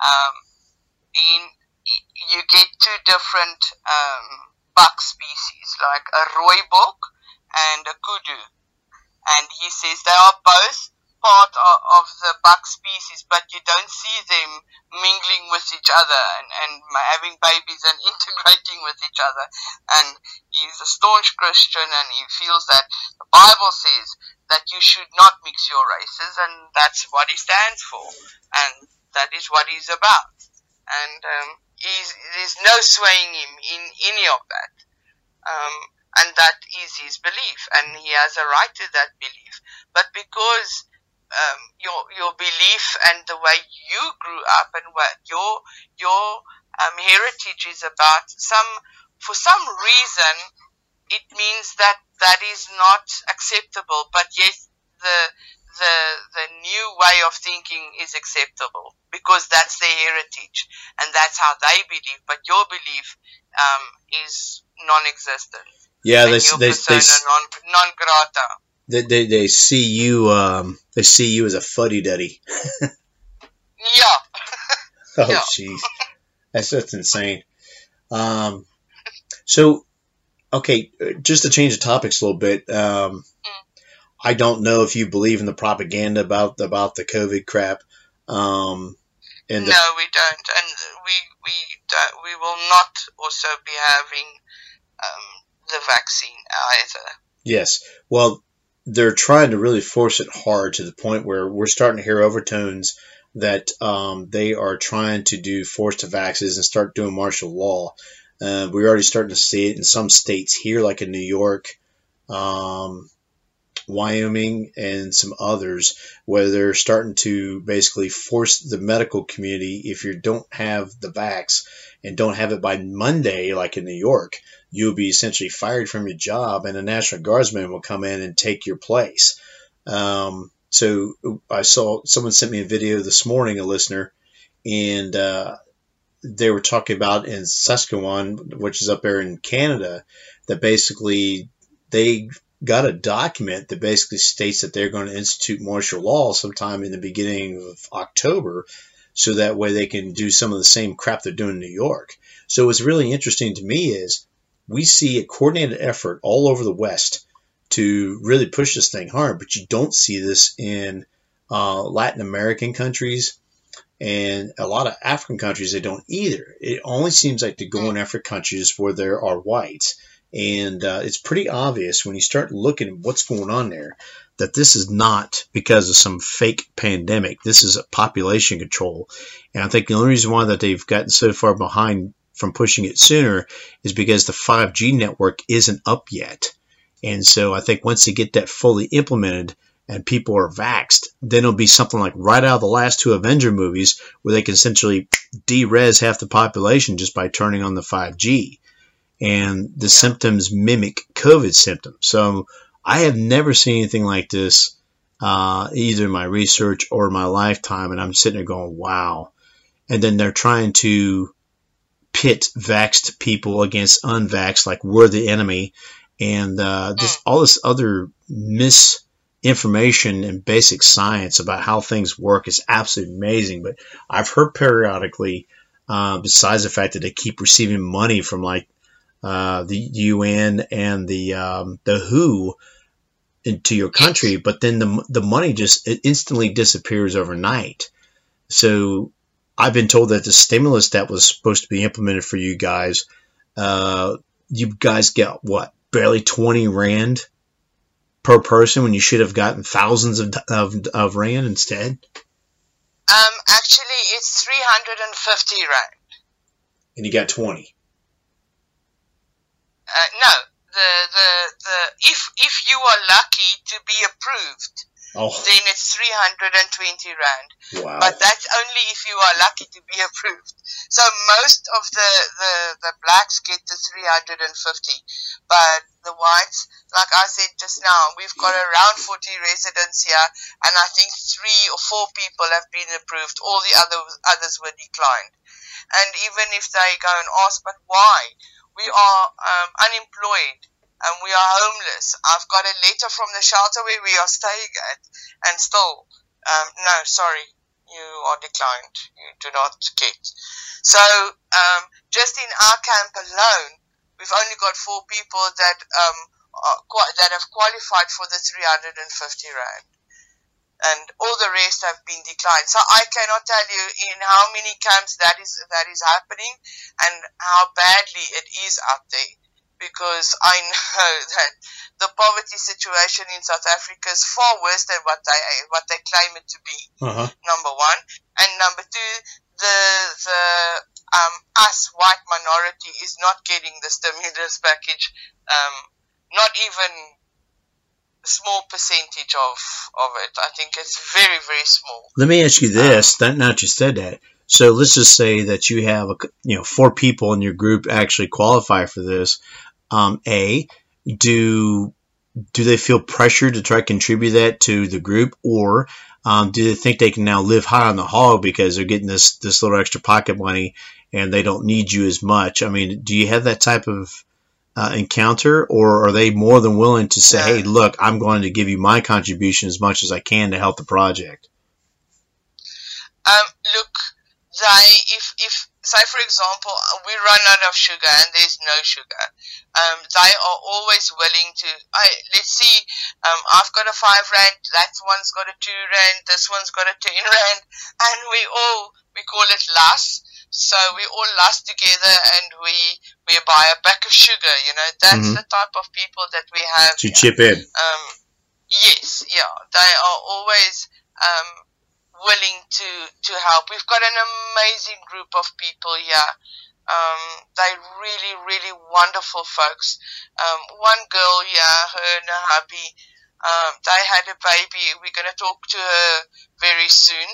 you get two different buck species, like a rooibok and a kudu. And he says they are both part of the buck species, but you don't see them mingling with each other and having babies and integrating with each other. And he's a staunch Christian, and he feels that the Bible says that you should not mix your races, and that's what he stands for, and that is what he's about. And there's no swaying him in any of that. And that is his belief, and he has a right to that belief. But because your belief and the way you grew up and what your heritage is about, for some reason, it means that is not acceptable. But yes, the new way of thinking is acceptable because that's their heritage and that's how they believe. But your belief is non-existent. Yeah, they non grata. They see you as a fuddy-duddy. Yeah. Oh, jeez. That's insane. So, okay, just to change the topics a little bit, I don't know if you believe in the propaganda about the COVID crap. No, we don't, and we will not also be having the vaccine either. Yes. Well, they're trying to really force it hard to the point where we're starting to hear overtones that they are trying to do forced vaxes and start doing martial law. We're already starting to see it in some states here, like in New York, Wyoming, and some others, where they're starting to basically force the medical community, if you don't have the vax and don't have it by Monday, like in New York, you'll be essentially fired from your job, and a National Guardsman will come in and take your place. So I saw someone sent me a video this morning, a listener, and they were talking about in Saskatchewan, which is up there in Canada, that basically they got a document that basically states that they're going to institute martial law sometime in the beginning of October, so that way they can do some of the same crap they're doing in New York. So what's really interesting to me is we see a coordinated effort all over the West to really push this thing hard, but you don't see this in Latin American countries and a lot of African countries. They don't either. It only seems like they go in African countries where there are whites. And it's pretty obvious when you start looking at what's going on there that this is not because of some fake pandemic. This is a population control. And I think the only reason why that they've gotten so far behind from pushing it sooner is because the 5G network isn't up yet. And so I think once they get that fully implemented and people are vaxxed, then it'll be something like right out of the last two Avenger movies where they can essentially de-res half the population just by turning on the 5G. And the symptoms mimic COVID symptoms. So I have never seen anything like this, either in my research or my lifetime. And I'm sitting there going, wow. And then they're trying to pit vaxxed people against unvaxxed, like we're the enemy. And all this other misinformation and basic science about how things work is absolutely amazing. But I've heard periodically, besides the fact that they keep receiving money from like the UN and the WHO into your country, but then the money just instantly disappears overnight. So I've been told that the stimulus that was supposed to be implemented for you guys get what, barely 20 Rand per person when you should have gotten thousands of Rand instead? Actually, it's 350 Rand. And you got 20. No, if you are lucky to be approved, then it's 320 Rand. Wow. But that's only if you are lucky to be approved. So most of the blacks get the 350, but the whites, like I said just now, we've got around 40 residents here, and I think 3 or 4 people have been approved. All the others were declined. And even if they go and ask, but why? We are unemployed and we are homeless. I've got a letter from the shelter where we are staying at, and still, no, sorry, you are declined. You do not get. So, just in our camp alone, we've only got 4 people that have qualified for the 350 Rand. and all the rest have been declined. So I cannot tell you in how many camps that is happening and how badly it is out there, because I know that the poverty situation in South Africa is far worse than what they claim it to be. Number one, and number two, the us white minority is not getting the stimulus package, not even a small percentage of it. I think it's very, very small. Let me ask you this. Now that you said that, so let's just say that you have 4 people in your group actually qualify for this. Do they feel pressure to try to contribute that to the group, or do they think they can now live high on the hog because they're getting this little extra pocket money and they don't need you as much? I mean, do you have that type of encounter, or are they more than willing to say, hey, look, I'm going to give you my contribution as much as I can to help the project? Look, if say for example we run out of sugar and there's no sugar, they are always willing to, let's see, I've got a 5 rand, that one's got a 2 rand, this one's got a 10 rand, and we call it LAS. So we all last together and we buy a pack of sugar, that's the type of people that we have to chip in. Yes, yeah, they are always willing to help. We've got an amazing group of people here. They're really, really wonderful folks. One girl here, her and her hubby, they had a baby. We're going to talk to her very soon.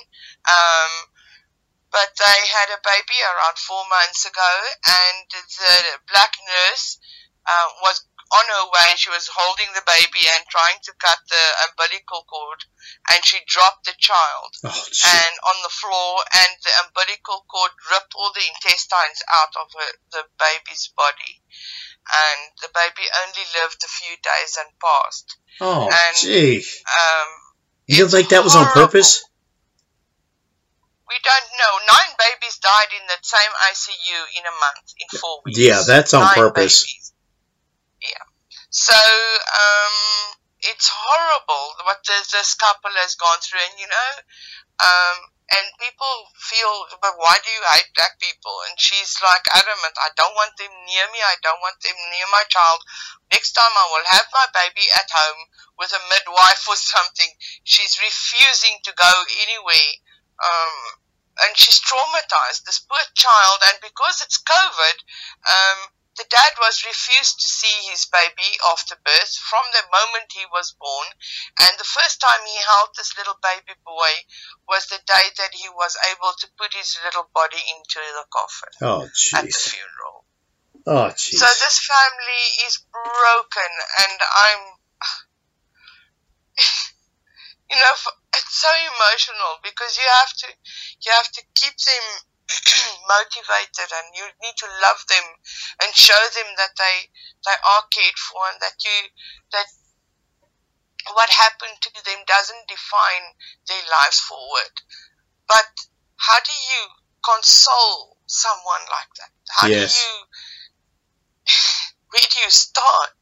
But they had a baby around 4 months ago, and the black nurse was on her way. She was holding the baby and trying to cut the umbilical cord, and she dropped the child and on the floor, and the umbilical cord ripped all the intestines out of the baby's body, and the baby only lived a few days and passed. Oh, gee. You don't think that was on purpose? We don't know. 9 babies died in the same ICU in a month, in 4 weeks. Yeah, that's on purpose. Babies. Yeah. So, it's horrible what this couple has gone through, and and people feel, but why do you hate black people? And she's like adamant, I don't want them near me, I don't want them near my child. Next time I will have my baby at home with a midwife or something. She's refusing to go anywhere. And she's traumatized, this poor child, and because it's COVID, the dad was refused to see his baby after birth from the moment he was born, and the first time he held this little baby boy was the day that he was able to put his little body into the coffin at the funeral. Oh, jeez. So this family is broken, and it's so emotional because you have to keep them motivated, and you need to love them and show them that they are cared for, and that what happened to them doesn't define their lives forward. But how do you console someone like that? Where do you start?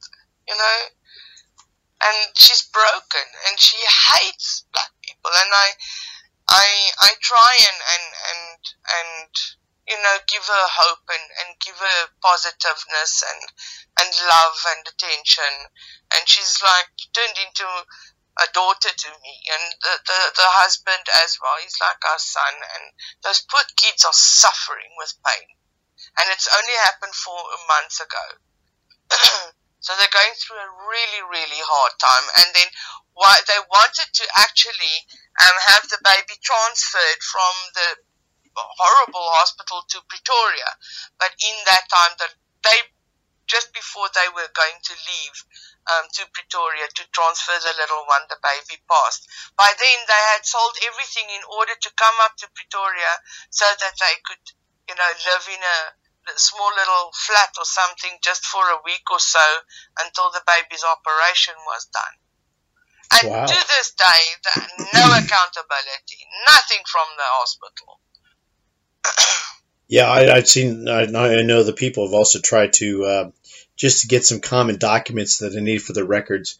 And she's broken, and she hates black people, and I try and give her hope and give her positiveness and love and attention, and she's like turned into a daughter to me, and the husband as well. He's like our son, and those poor kids are suffering with pain, and it's only happened 4 months ago. So they're going through a really, really hard time. And then they wanted to actually have the baby transferred from the horrible hospital to Pretoria. But in that time, just before they were going to leave to Pretoria to transfer the little one, the baby passed. By then, they had sold everything in order to come up to Pretoria so that they could, live in a small little flat or something just for a week or so until the baby's operation was done. And to this day, no accountability, nothing from the hospital. Yeah, I know the people have also tried to, just to get some common documents that they need for their records.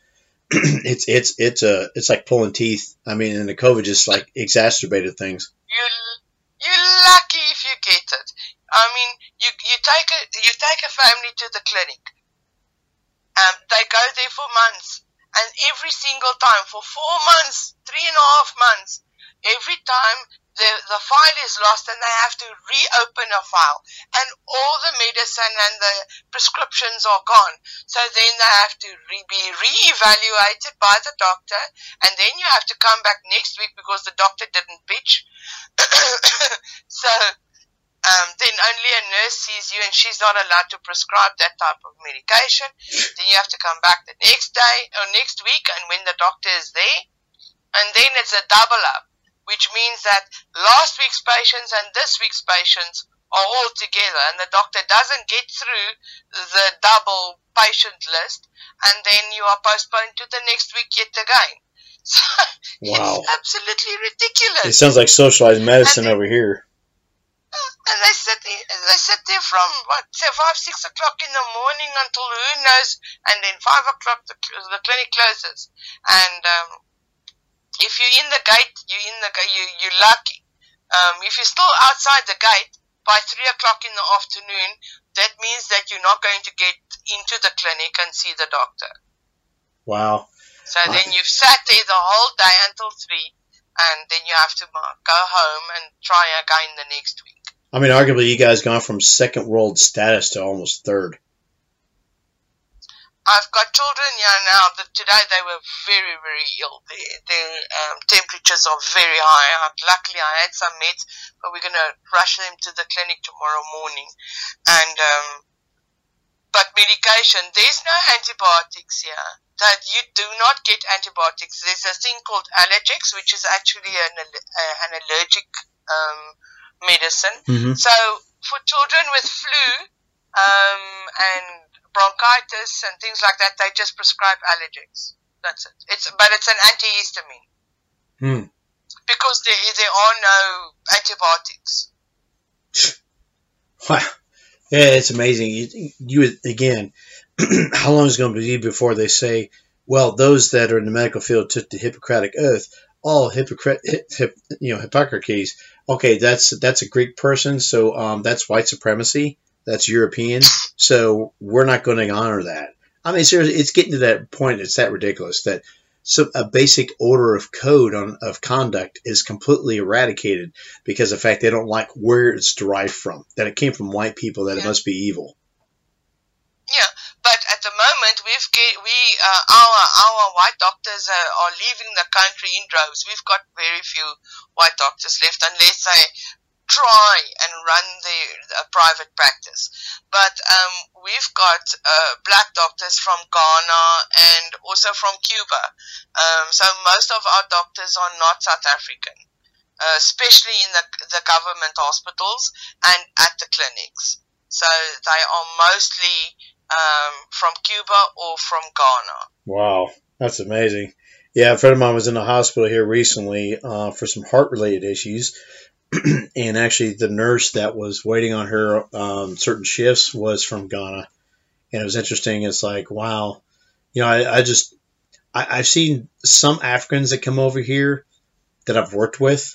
it's like pulling teeth. I mean, and the COVID just like exacerbated things. You're lucky if you get it. I mean, you take a family to the clinic. They go there for months, and every single time for 4 months, 3.5 months, every time the file is lost and they have to reopen a file, and all the medicine and the prescriptions are gone. So then they have to be re-evaluated by the doctor, and then you have to come back next week because the doctor didn't pitch. So then only a nurse sees you, and she's not allowed to prescribe that type of medication. Then you have to come back the next day or next week, and when the doctor is there, and then it's a double up, which means that last week's patients and this week's patients are all together, and the doctor doesn't get through the double patient list, and then you are postponed to the next week yet again. So wow. It's absolutely ridiculous. It sounds like socialized medicine over here. And they sit there from 5-6 o'clock in the morning until who knows, and then 5 o'clock the clinic closes. And if you're in the gate, you're lucky. If you're still outside the gate by 3 o'clock in the afternoon, that means that you're not going to get into the clinic and see the doctor. Wow. So then you've sat there the whole day until 3, and then you have to go home and try again the next week. I mean, arguably, you guys gone from second world status to almost third. I've got children here now that today they were very, very ill. Their temperatures are very high. Luckily, I had some meds, but we're going to rush them to the clinic tomorrow morning. And but medication, there's no antibiotics here. That you do not get antibiotics. There's a thing called Allergex, which is actually an allergic medicine. Mm-hmm. So for children with flu and bronchitis and things like that, they just prescribe Allergex. That's it. But it's an antihistamine. Because there are no antibiotics. Wow. Yeah, it's amazing. You again, how long is it going to be before they say, well, those that are in the medical field took the Hippocratic Oath, all Hippocrates. Okay, that's a Greek person, so that's white supremacy. That's European, so we're not going to honor that. I mean, seriously, it's getting to that point. It's that ridiculous that a basic order of code of conduct is completely eradicated because of the fact they don't like where it's derived from, that it came from white people, that it must be evil. Yeah, but at the moment, our white doctors are leaving the country in droves. We've got very few white doctors left, unless they try and run the private practice. But we've got black doctors from Ghana and also from Cuba. So most of our doctors are not South African, especially in the government hospitals and at the clinics. So they are mostly from Cuba or from Ghana. Wow, that's amazing. Yeah, a friend of mine was in the hospital here recently for some heart-related issues. And actually, the nurse that was waiting on her certain shifts was from Ghana. And it was interesting. It's like, wow. You know, I've seen some Africans that come over here that I've worked with.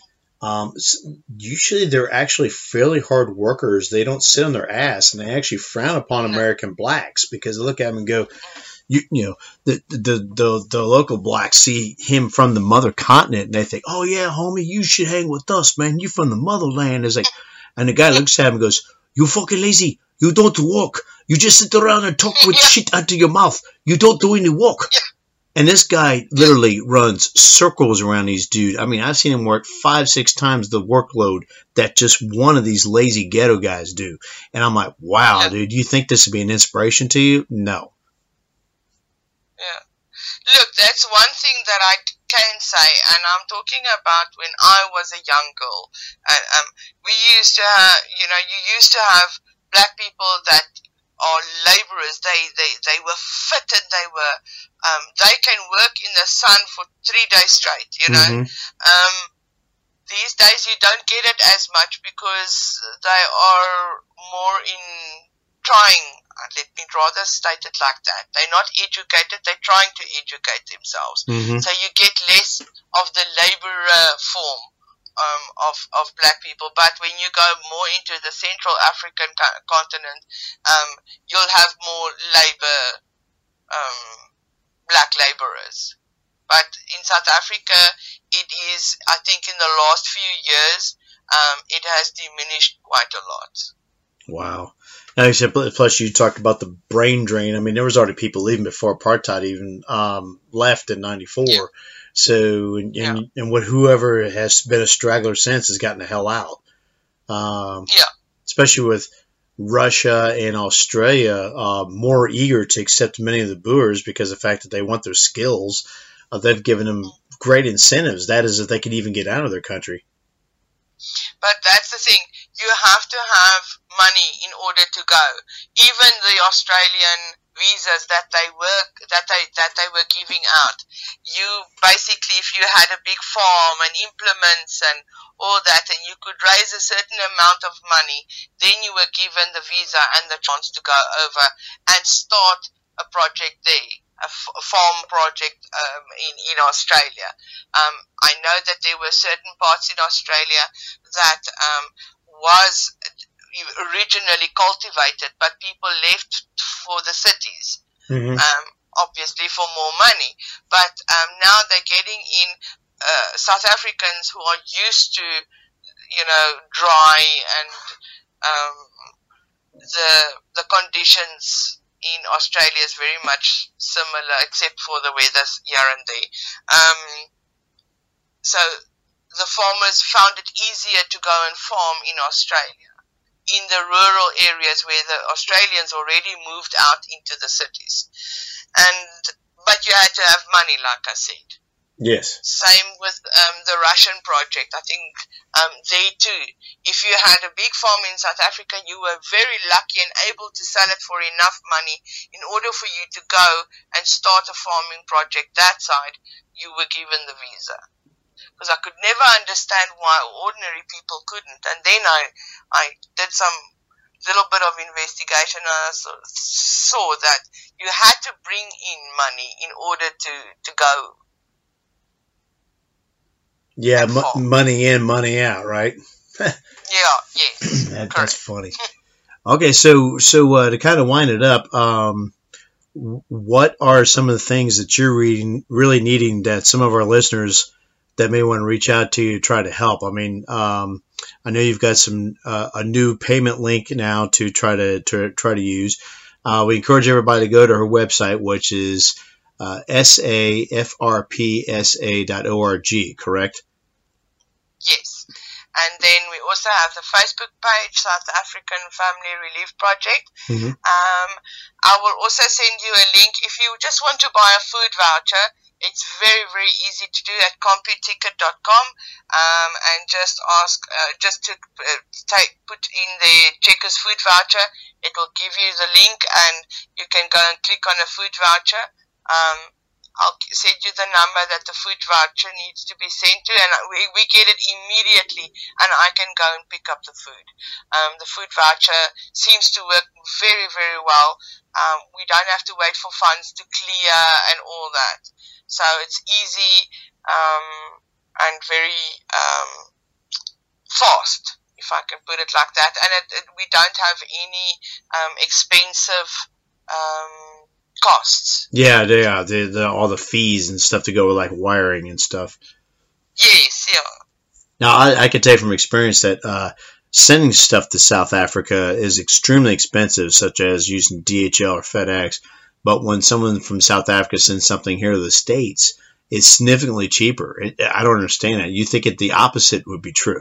Usually they're actually fairly hard workers. They don't sit on their ass, and they actually frown upon American blacks because they look at them and go, you know, the local blacks see him from the mother continent, and they think, oh yeah, homie, you should hang with us, man. You from the motherland. It's like, and the guy looks at him and goes, you fucking lazy. You don't work. You just sit around and talk with shit out of your mouth. You don't do any work. And this guy literally runs circles around these dudes. I mean, I've seen him work 5-6 times the workload that just one of these lazy ghetto guys do. And I'm like, wow, dude, you think this would be an inspiration to you? No. Yeah. Look, that's one thing that I can say, and I'm talking about when I was a young girl. We used to have, you used to have black people that are laborers. They were fit, and they can work in the sun for 3 days straight, you know. Mm-hmm. These days you don't get it as much because they are more in trying Let me rather state it like that. They're not educated, they're trying to educate themselves. So you get less of the laborer form of black people. But when you go more into the Central African continent, you'll have more black laborers. But in South Africa, it is, I think in the last few years, it has diminished quite a lot. Wow. Now, plus you talked about the brain drain. I mean, there was already people leaving before apartheid even left in '94. Yeah. So, and whoever has been a straggler since has gotten the hell out. Especially with Russia and Australia more eager to accept many of the Boers because of the fact that they want their skills. They've given them great incentives. That is, if they can even get out of their country. But that's the thing. You have to have money in order to go. Even the Australian visas that they were giving out, you basically, if you had a big farm and implements and all that, and you could raise a certain amount of money, then you were given the visa and the chance to go over and start a project there. A farm project in Australia. I know that there were certain parts in Australia that was originally cultivated, but people left for the cities, obviously for more money. But now they're getting in South Africans who are used to, dry and the conditions in Australia is very much similar, except for the weather here and there. So the farmers found it easier to go and farm in Australia, in the rural areas where the Australians already moved out into the cities. But you had to have money, like I said. Yes. Same with the Russian project. I think they too. If you had a big farm in South Africa, you were very lucky and able to sell it for enough money in order for you to go and start a farming project that side. You were given the visa. Because I could never understand why ordinary people couldn't. And then I did some little bit of investigation and I saw that you had to bring in money in order to go. Yeah, money in, money out, right? Yes. That's funny. Okay, so to kind of wind it up, what are some of the things that you're really needing that some of our listeners that may want to reach out to you to try to help? I mean, I know you've got a new payment link now to try to use. We encourage everybody to go to her website, which is safrpsa.org, correct? Yes. And then we also have the Facebook page, South African Family Relief Project. I will also send you a link if you just want to buy a food voucher. It's very, very easy to do at computicket.com, and just ask, put in the Checkers food voucher. It will give you the link and you can go and click on a food voucher. I'll send you the number that the food voucher needs to be sent to, and we get it immediately, and I can go and pick up the food. The food voucher seems to work very, very well. We don't have to wait for funds to clear and all that. So it's easy and very fast, if I can put it like that. And we don't have any expensive costs. Yeah, all the fees and stuff to go with like wiring and stuff. Yes, yeah. Now, I can tell you from experience that sending stuff to South Africa is extremely expensive, such as using DHL or FedEx. But when someone from South Africa sends something here to the States, it's significantly cheaper. I don't understand that. You think the opposite would be true.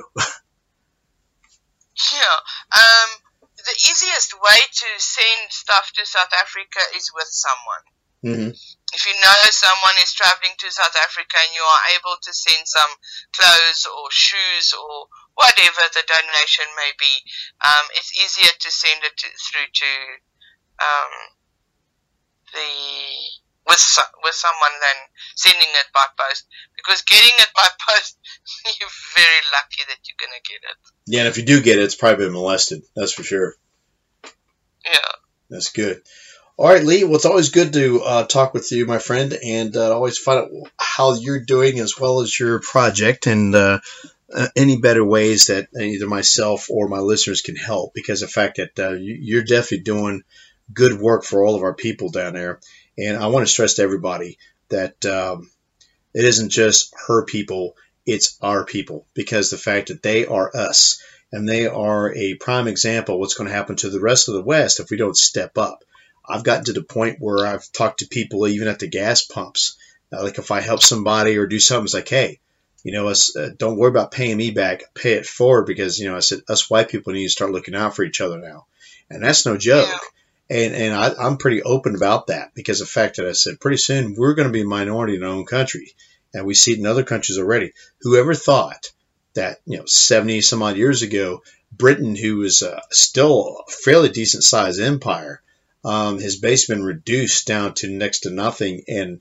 Yeah. The easiest way to send stuff to South Africa is with someone. If you know someone is traveling to South Africa and you are able to send some clothes or shoes or whatever the donation may be, it's easier to send it through to with someone than sending it by post, because getting it by post, you're very lucky that you're going to get it. Yeah, and if you do get it, it's probably been molested. That's for sure. Yeah. That's good. All right, Lee. Well, it's always good to talk with you, my friend, and always find out how you're doing as well as your project, and any better ways that either myself or my listeners can help. Because the fact that you're definitely doing good work for all of our people down there, and I want to stress to everybody that it isn't just her people; it's our people. Because the fact that they are us, and they are a prime example of what's going to happen to the rest of the West if we don't step up. I've gotten to the point where I've talked to people even at the gas pumps. Like if I help somebody or do something, it's like, hey, don't worry about paying me back. Pay it forward because, I said, us white people need to start looking out for each other now. And that's no joke. Yeah. And I'm pretty open about that because the fact that I said pretty soon we're going to be a minority in our own country. And we see it in other countries already. Whoever thought that, 70 some odd years ago, Britain, who was still a fairly decent sized empire, his base been reduced down to next to nothing, and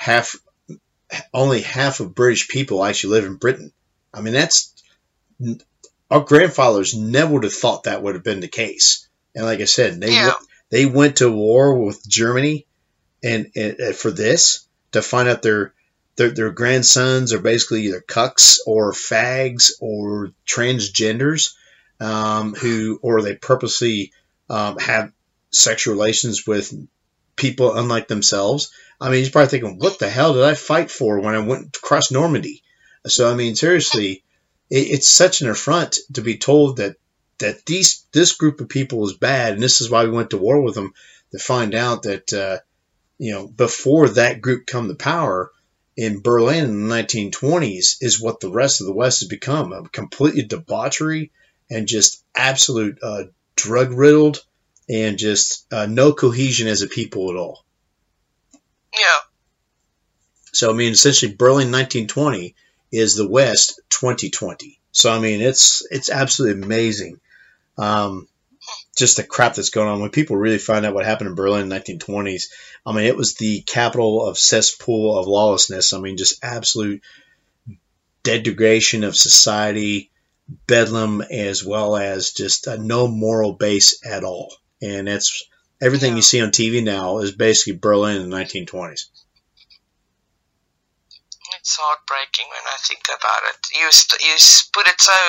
only half of British people actually live in Britain. I mean, our grandfathers never would have thought that would have been the case. And like I said, they went to war with Germany, and for this to find out their grandsons are basically either cucks or fags or transgenders, or they purposely have sexual relations with people unlike themselves. I mean, he's probably thinking, what the hell did I fight for when I went across Normandy? So, I mean, seriously, it's such an affront to be told that this group of people is bad, and this is why we went to war with them, to find out that, before that group come to power in Berlin in the 1920s is what the rest of the West has become, a completely debauchery and just absolute drug-riddled, and just no cohesion as a people at all. Yeah. So, I mean, essentially, Berlin 1920 is the West 2020. So, I mean, it's absolutely amazing. Just the crap that's going on. When people really find out what happened in Berlin in the 1920s, I mean, it was the capital of cesspool of lawlessness. I mean, just absolute degradation of society, bedlam, as well as just no moral base at all. And it's everything you see on TV now is basically Berlin in the 1920s. It's heartbreaking when I think about it. You put it so.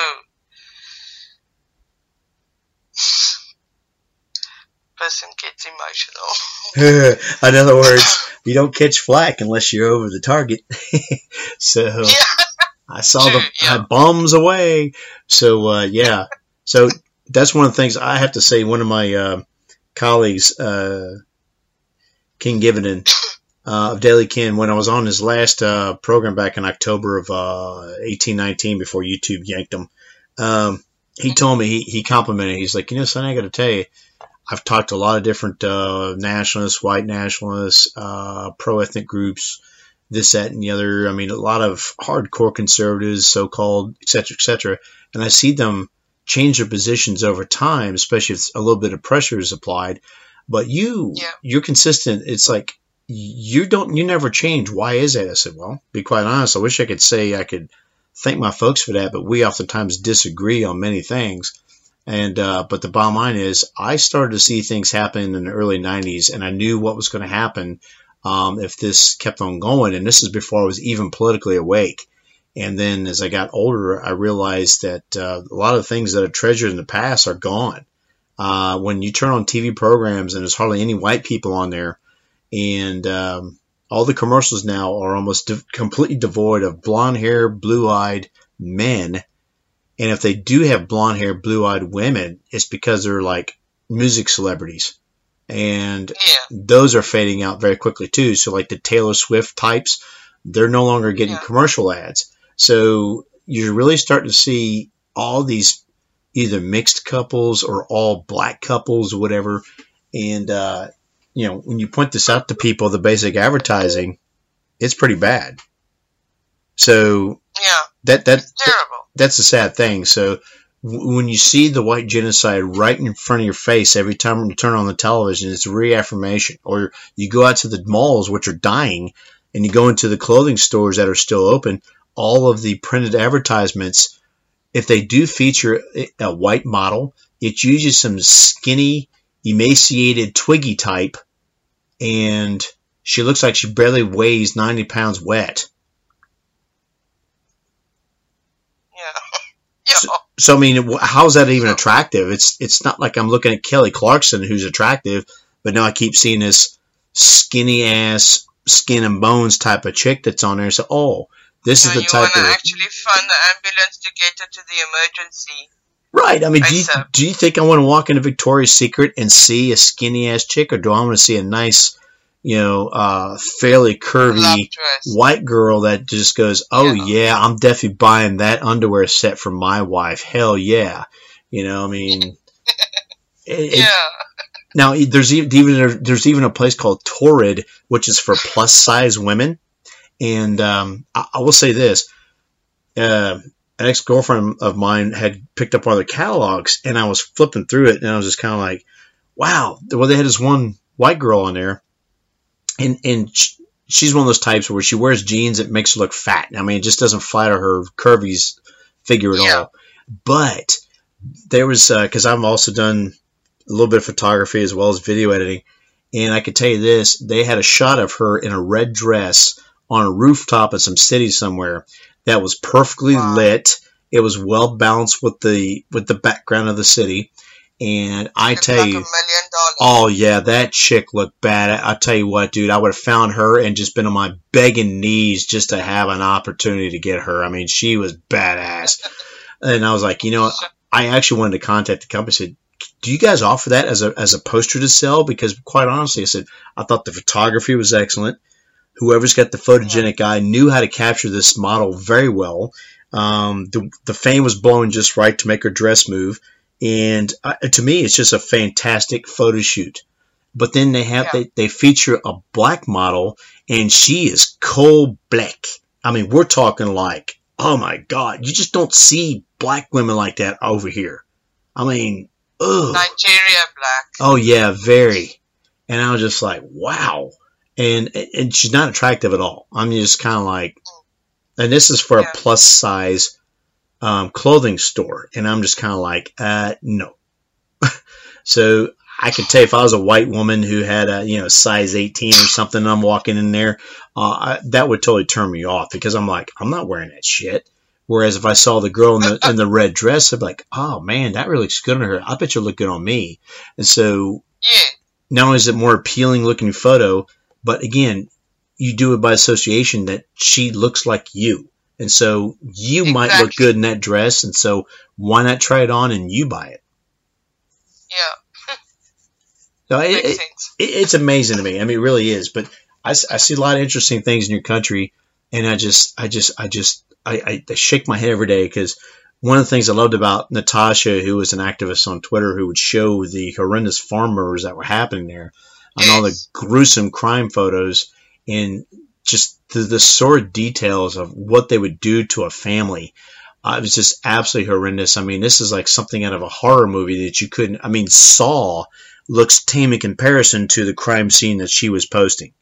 Person gets emotional. In other words, you don't catch flack unless you're over the target. So I saw the bombs away. So So that's one of the things I have to say. One of my colleagues, King Givenden of Daily Ken, when I was on his last program back in October of 1819, before YouTube yanked him, he told me, he complimented. He's like, son, I got to tell you, I've talked to a lot of different nationalists, white nationalists, pro-ethnic groups, this, that, and the other. I mean, a lot of hardcore conservatives, so-called, et cetera, and I see them change their positions over time, especially if a little bit of pressure is applied. But you're consistent. It's like you never change. Why is that? I said, well, to be quite honest, I wish I could say I could thank my folks for that, but we oftentimes disagree on many things. And but the bottom line is, I started to see things happen in the early 90s, and I knew what was going to happen if this kept on going. And this is before I was even politically awake. And then as I got older, I realized that a lot of things that are treasured in the past are gone. When you turn on TV programs and there's hardly any white people on there, and all the commercials now are almost completely devoid of blonde hair, blue-eyed men. And if they do have blonde hair, blue-eyed women, it's because they're like music celebrities. And those are fading out very quickly too. So like the Taylor Swift types, they're no longer getting commercial ads. So you're really starting to see all these either mixed couples or all black couples or whatever. And, when you point this out to people, the basic advertising, it's pretty bad. So that's terrible. That's a sad thing. So when you see the white genocide right in front of your face every time you turn on the television, it's a reaffirmation. Or you go out to the malls, which are dying, and you go into the clothing stores that are still open, all of the printed advertisements, if they do feature a white model, it's usually some skinny, emaciated, twiggy type, and she looks like she barely weighs 90 pounds wet. So I mean, how is that even attractive? It's not like I'm looking at Kelly Clarkson, who's attractive, but now I keep seeing this skinny ass, skin and bones type of chick that's on there. So, oh, this is the type of. You want to actually find the ambulance to get her to the emergency. Right. I mean, do you think I want to walk into Victoria's Secret and see a skinny ass chick, or do I want to see a nice, fairly curvy white girl that just goes, oh yeah, I'm definitely buying that underwear set for my wife. Hell yeah. I mean, now there's even a place called Torrid, which is for plus size women. And, I will say this, an ex-girlfriend of mine had picked up one of the catalogs, and I was flipping through it, and I was just kind of like, wow. Well, they had this one white girl on there. And she's one of those types where she wears jeans that makes her look fat. I mean, it just doesn't flatter her curvy figure at all. But there was, because I've also done a little bit of photography as well as video editing, and I could tell you this, they had a shot of her in a red dress on a rooftop in some city somewhere that was perfectly lit. It was well balanced with the background of the city. And I tell you, $1 million. Oh yeah, that chick looked bad. I tell you what, dude, I would have found her and just been on my begging knees just to have an opportunity to get her. I mean, she was badass. And I was like, I actually wanted to contact the company. I said, do you guys offer that as a poster to sell? Because quite honestly, I said, I thought the photography was excellent. Whoever's got the photogenic guy knew how to capture this model very well. The fan was blowing just right to make her dress move. And to me, it's just a fantastic photo shoot. But then they feature a black model, and she is coal black. I mean, we're talking like, oh my God, you just don't see black women like that over here. I mean, ugh. Nigeria black. Oh yeah, very. And I was just like, wow. And she's not attractive at all. I'm just kind of like, and this is for a plus size clothing store, and I'm just kind of like, no. So I could tell if I was a white woman who had a size 18 or something, and I'm walking in there, that would totally turn me off, because I'm like, I'm not wearing that shit. Whereas if I saw the girl in the red dress, I'd be like, oh man, that really looks good on her. I bet you look good on me. And so not only is it more appealing looking photo, but again, you do it by association that she looks like you. And so you might look good in that dress, and so why not try it on and you buy it? Yeah. So it's amazing to me. I mean, it really is. But I see a lot of interesting things in your country, and I shake my head every day, because one of the things I loved about Natasha, who was an activist on Twitter, who would show the horrendous farm murders that were happening there, and all the gruesome crime photos, and just the sordid details of what they would do to a family. It was just absolutely horrendous. I mean, this is like something out of a horror movie that you couldn't. I mean, Saw looks tame in comparison to the crime scene that she was posting.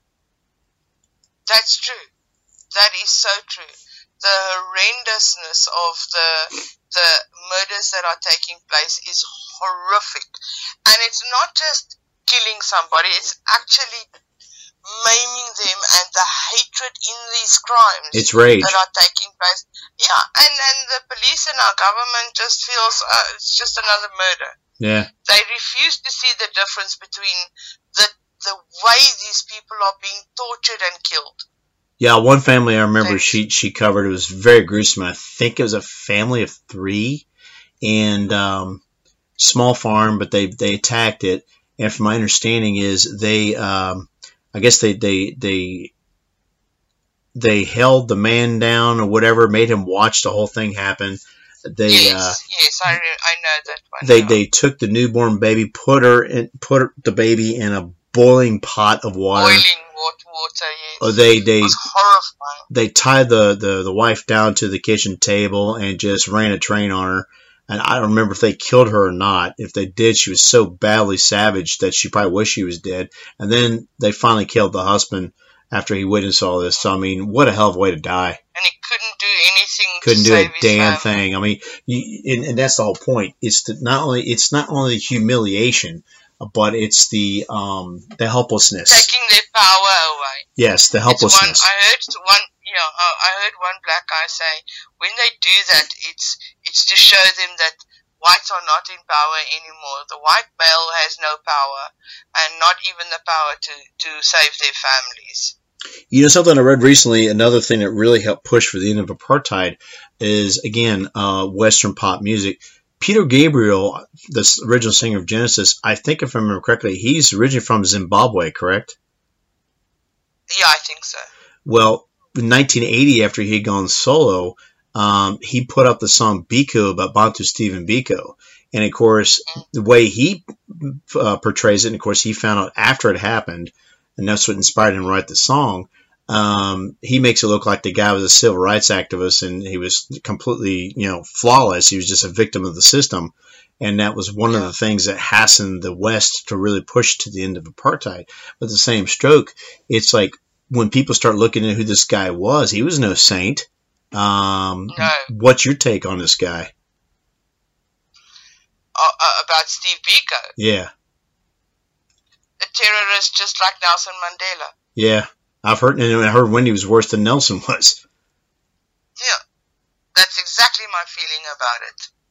That's true. That is so true. The horrendousness of the murders that are taking place is horrific. And it's not just killing somebody, it's actually maiming them, and the hatred in these crimes it's rage that are taking place. Yeah, and the police and our government just feels it's just another murder. Yeah. They refuse to see the difference between the way these people are being tortured and killed. Yeah, one family I remember she covered, it was very gruesome. I think it was a family of 3, and small farm, but they attacked it. And from my understanding is they I guess they held the man down or whatever, made him watch the whole thing happen. Yes, I know that one. They took the newborn baby, put the baby in a boiling pot of water. Boiling water, yes. Or it was horrifying. They tied the wife down to the kitchen table and just ran a train on her. And I don't remember if they killed her or not. If they did, she was so badly savaged that she probably wished she was dead. And then they finally killed the husband after he witnessed all this. So, I mean, what a hell of a way to die. And he couldn't do anything. Couldn't do a damn thing. I mean, and that's the whole point. It's not only the humiliation, but it's the helplessness. Taking their power away. Yes, the helplessness. I heard one black guy say, when they do that, it's to show them that whites are not in power anymore. The white male has no power, and not even the power to save their families. You know, something I read recently, another thing that really helped push for the end of apartheid is, again, Western pop music. Peter Gabriel, the original singer of Genesis, I think if I remember correctly, he's originally from Zimbabwe, correct? Yeah, I think so. Well, in 1980, after he had gone solo, he put up the song Biko about Bantu Stephen Biko. And, of course, the way he portrays it, and, of course, he found out after it happened, and that's what inspired him to write the song. He makes it look like the guy was a civil rights activist and he was completely, flawless. He was just a victim of the system. And that was one of the things that hastened the West to really push to the end of apartheid. But the same stroke, it's like when people start looking at who this guy was, he was no saint. No. What's your take on this guy? About Steve Biko? Yeah. A terrorist just like Nelson Mandela. Yeah. I've heard, and I heard Wendy was worse than Nelson was. Yeah. That's exactly my feeling about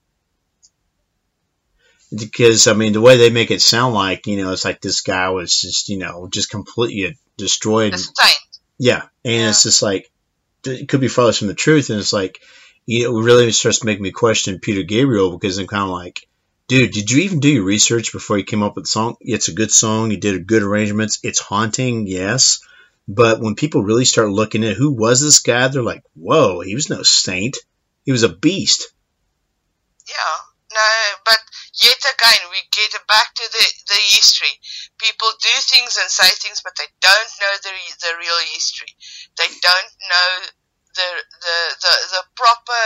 it. Because, I mean, the way they make it sound like, it's like this guy was just, just completely destroyed. A saint. Yeah. And it's just like, it could be farthest from the truth. And it's like, it really starts to make me question Peter Gabriel, because I'm kind of like, dude, did you even do your research before you came up with the song? It's a good song. You did good arrangements. It's haunting, yes. But when people really start looking at who was this guy, they're like, whoa, he was no saint. He was a beast. Yeah, no, but yet again, we get back to the history. People do things and say things, but they don't know the real history. They don't know the proper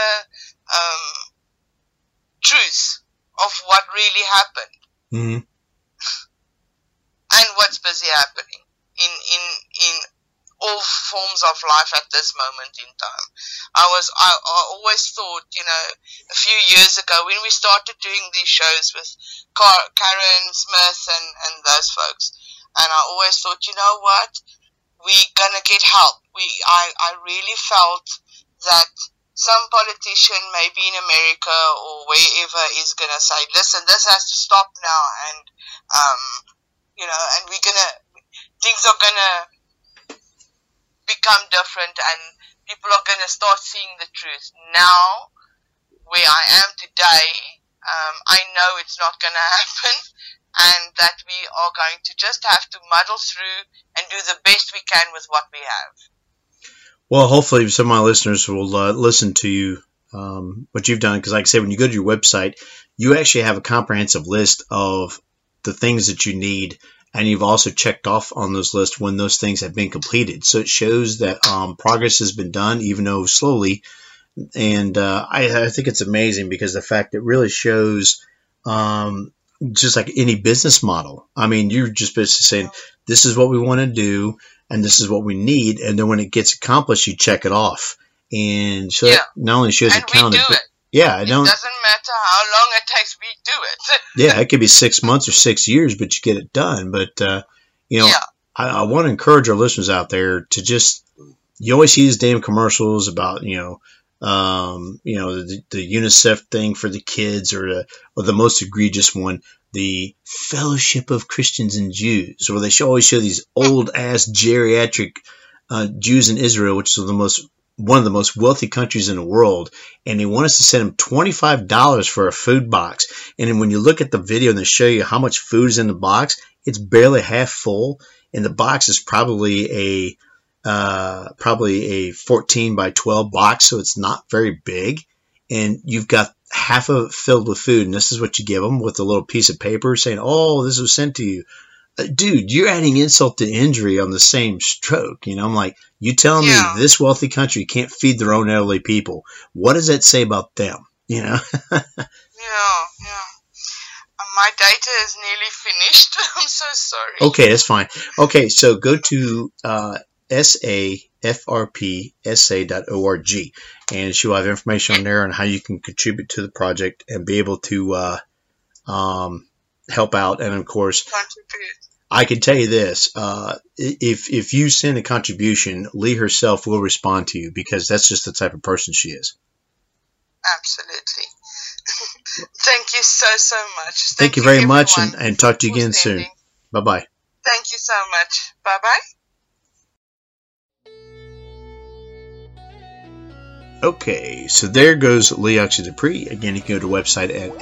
truth of what really happened. Mm-hmm. And what's busy happening in all forms of life at this moment in time. I always thought, a few years ago when we started doing these shows with Karen Smith and those folks, and I always thought, you know what, we're gonna get help. I really felt that some politician, maybe in America or wherever, is gonna say, listen, this has to stop now, and and things are gonna become different, and people are going to start seeing the truth. Now, where I am today, I know it's not going to happen, and that we are going to just have to muddle through and do the best we can with what we have. Well, hopefully some of my listeners will listen to you, what you've done, because like I said, when you go to your website, you actually have a comprehensive list of the things that you need. And you've also checked off on those lists when those things have been completed. So it shows that progress has been done, even though slowly. And I think it's amazing because the fact it really shows just like any business model. I mean, you're just basically saying, this is what we want to do, and this is what we need. And then when it gets accomplished, you check it off. And so that not only shows accountability. We do it. Yeah, it doesn't matter how long it takes, we do it. Yeah, it could be 6 months or 6 years, but you get it done. But, I want to encourage our listeners out there to just, you always see these damn commercials about, the UNICEF thing for the kids, or the most egregious one, the Fellowship of Christians and Jews, where they always show these old-ass geriatric Jews in Israel, which is one of the most wealthy countries in the world, and they want us to send them $25 for a food box. And then when you look at the video and they show you how much food is in the box, it's barely half full, and the box is probably a 14 by 12 box, so it's not very big. And you've got half of it filled with food, and this is what you give them with a little piece of paper saying, "Oh, this was sent to you." Dude, you're adding insult to injury on the same stroke. I'm like, you telling me this wealthy country can't feed their own elderly people? What does that say about them? Yeah. My data is nearly finished. I'm so sorry. Okay, that's fine. Okay, so go to safrpsa.org, and she'll have information on there on how you can contribute to the project and be able to help out. And of course, contribute. I can tell you this, if you send a contribution, Lee herself will respond to you, because that's just the type of person she is. Absolutely. Thank you so much. Thank you very much, and talk to you again soon. Bye-bye. Thank you so much. Bye-bye. Okay, so there goes Lee Oxley Dupree. Again, you can go to the website at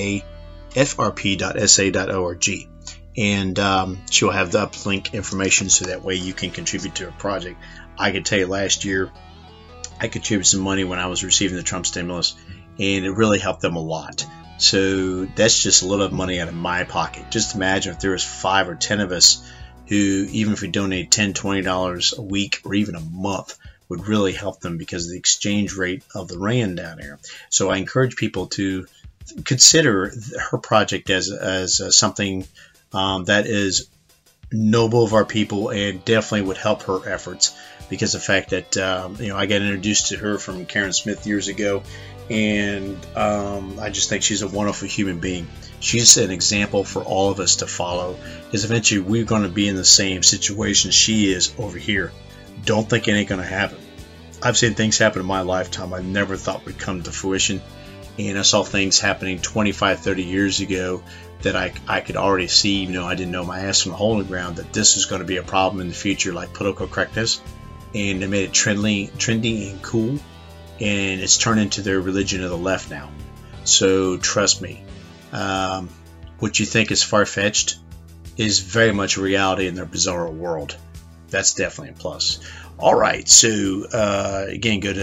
safrp.sa.org. And she'll have the uplink information, so that way you can contribute to a project. I can tell you, last year I contributed some money when I was receiving the Trump stimulus, and it really helped them a lot. So that's just a little money out of my pocket. Just imagine if there was 5 or 10 of us who, even if we donate $10, $20 a week or even a month, would really help them because of the exchange rate of the rand down there. So I encourage people to consider her project as something that is noble of our people, and definitely would help her efforts, because the fact that I got introduced to her from Karen Smith years ago, and I just think she's a wonderful human being. She's an example for all of us to follow, because eventually we're going to be in the same situation she is over here. Don't think it ain't going to happen. I've seen things happen in my lifetime I never thought would come to fruition, and I saw things happening 25, 30 years ago that I could already see, even though I didn't know my ass from the hole in the ground, that this was going to be a problem in the future, like political correctness. And they made it trendy and cool, and it's turned into their religion of the left now. So trust me, what you think is far-fetched is very much a reality in their bizarre world. That's definitely a plus. All right, so again, go to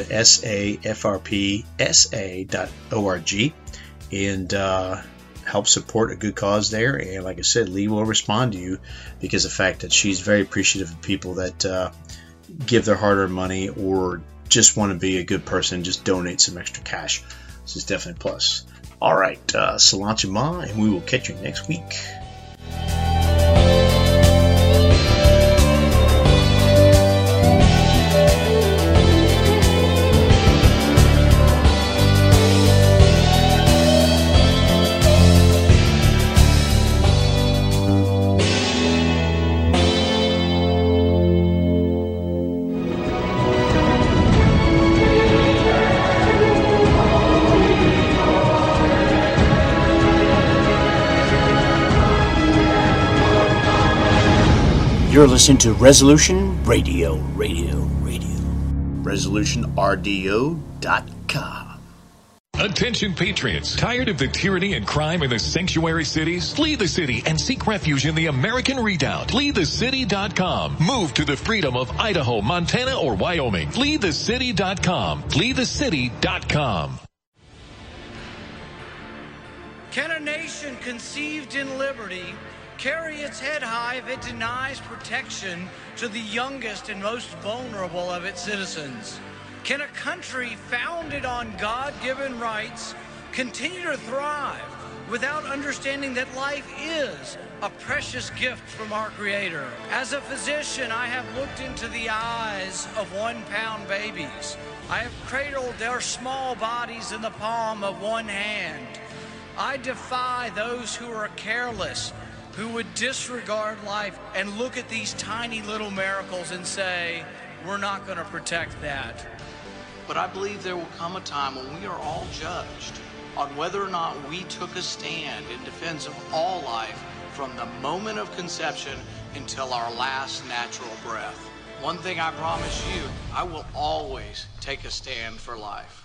safrpsa.org and help support a good cause there. And like I said, Lee will respond to you, because of the fact that she's very appreciative of people that give their hard-earned money, or just want to be a good person, just donate some extra cash. This is definitely a plus. All right, Salancha Ma, and we will catch you next week. You're listening to Resolution Radio. ResolutionRDO.com. Attention patriots, tired of the tyranny and crime in the sanctuary cities? Flee the city and seek refuge in the American Redoubt. FleeTheCity.com. Move to the freedom of Idaho, Montana, or Wyoming. FleeTheCity.com. FleeTheCity.com. Can a nation conceived in liberty carry its head high if it denies protection to the youngest and most vulnerable of its citizens? Can a country founded on God-given rights continue to thrive without understanding that life is a precious gift from our Creator? As a physician, I have looked into the eyes of 1-pound babies. I have cradled their small bodies in the palm of one hand. I defy those who are careless, who would disregard life and look at these tiny little miracles and say, we're not going to protect that. But I believe there will come a time when we are all judged on whether or not we took a stand in defense of all life from the moment of conception until our last natural breath. One thing I promise you, I will always take a stand for life.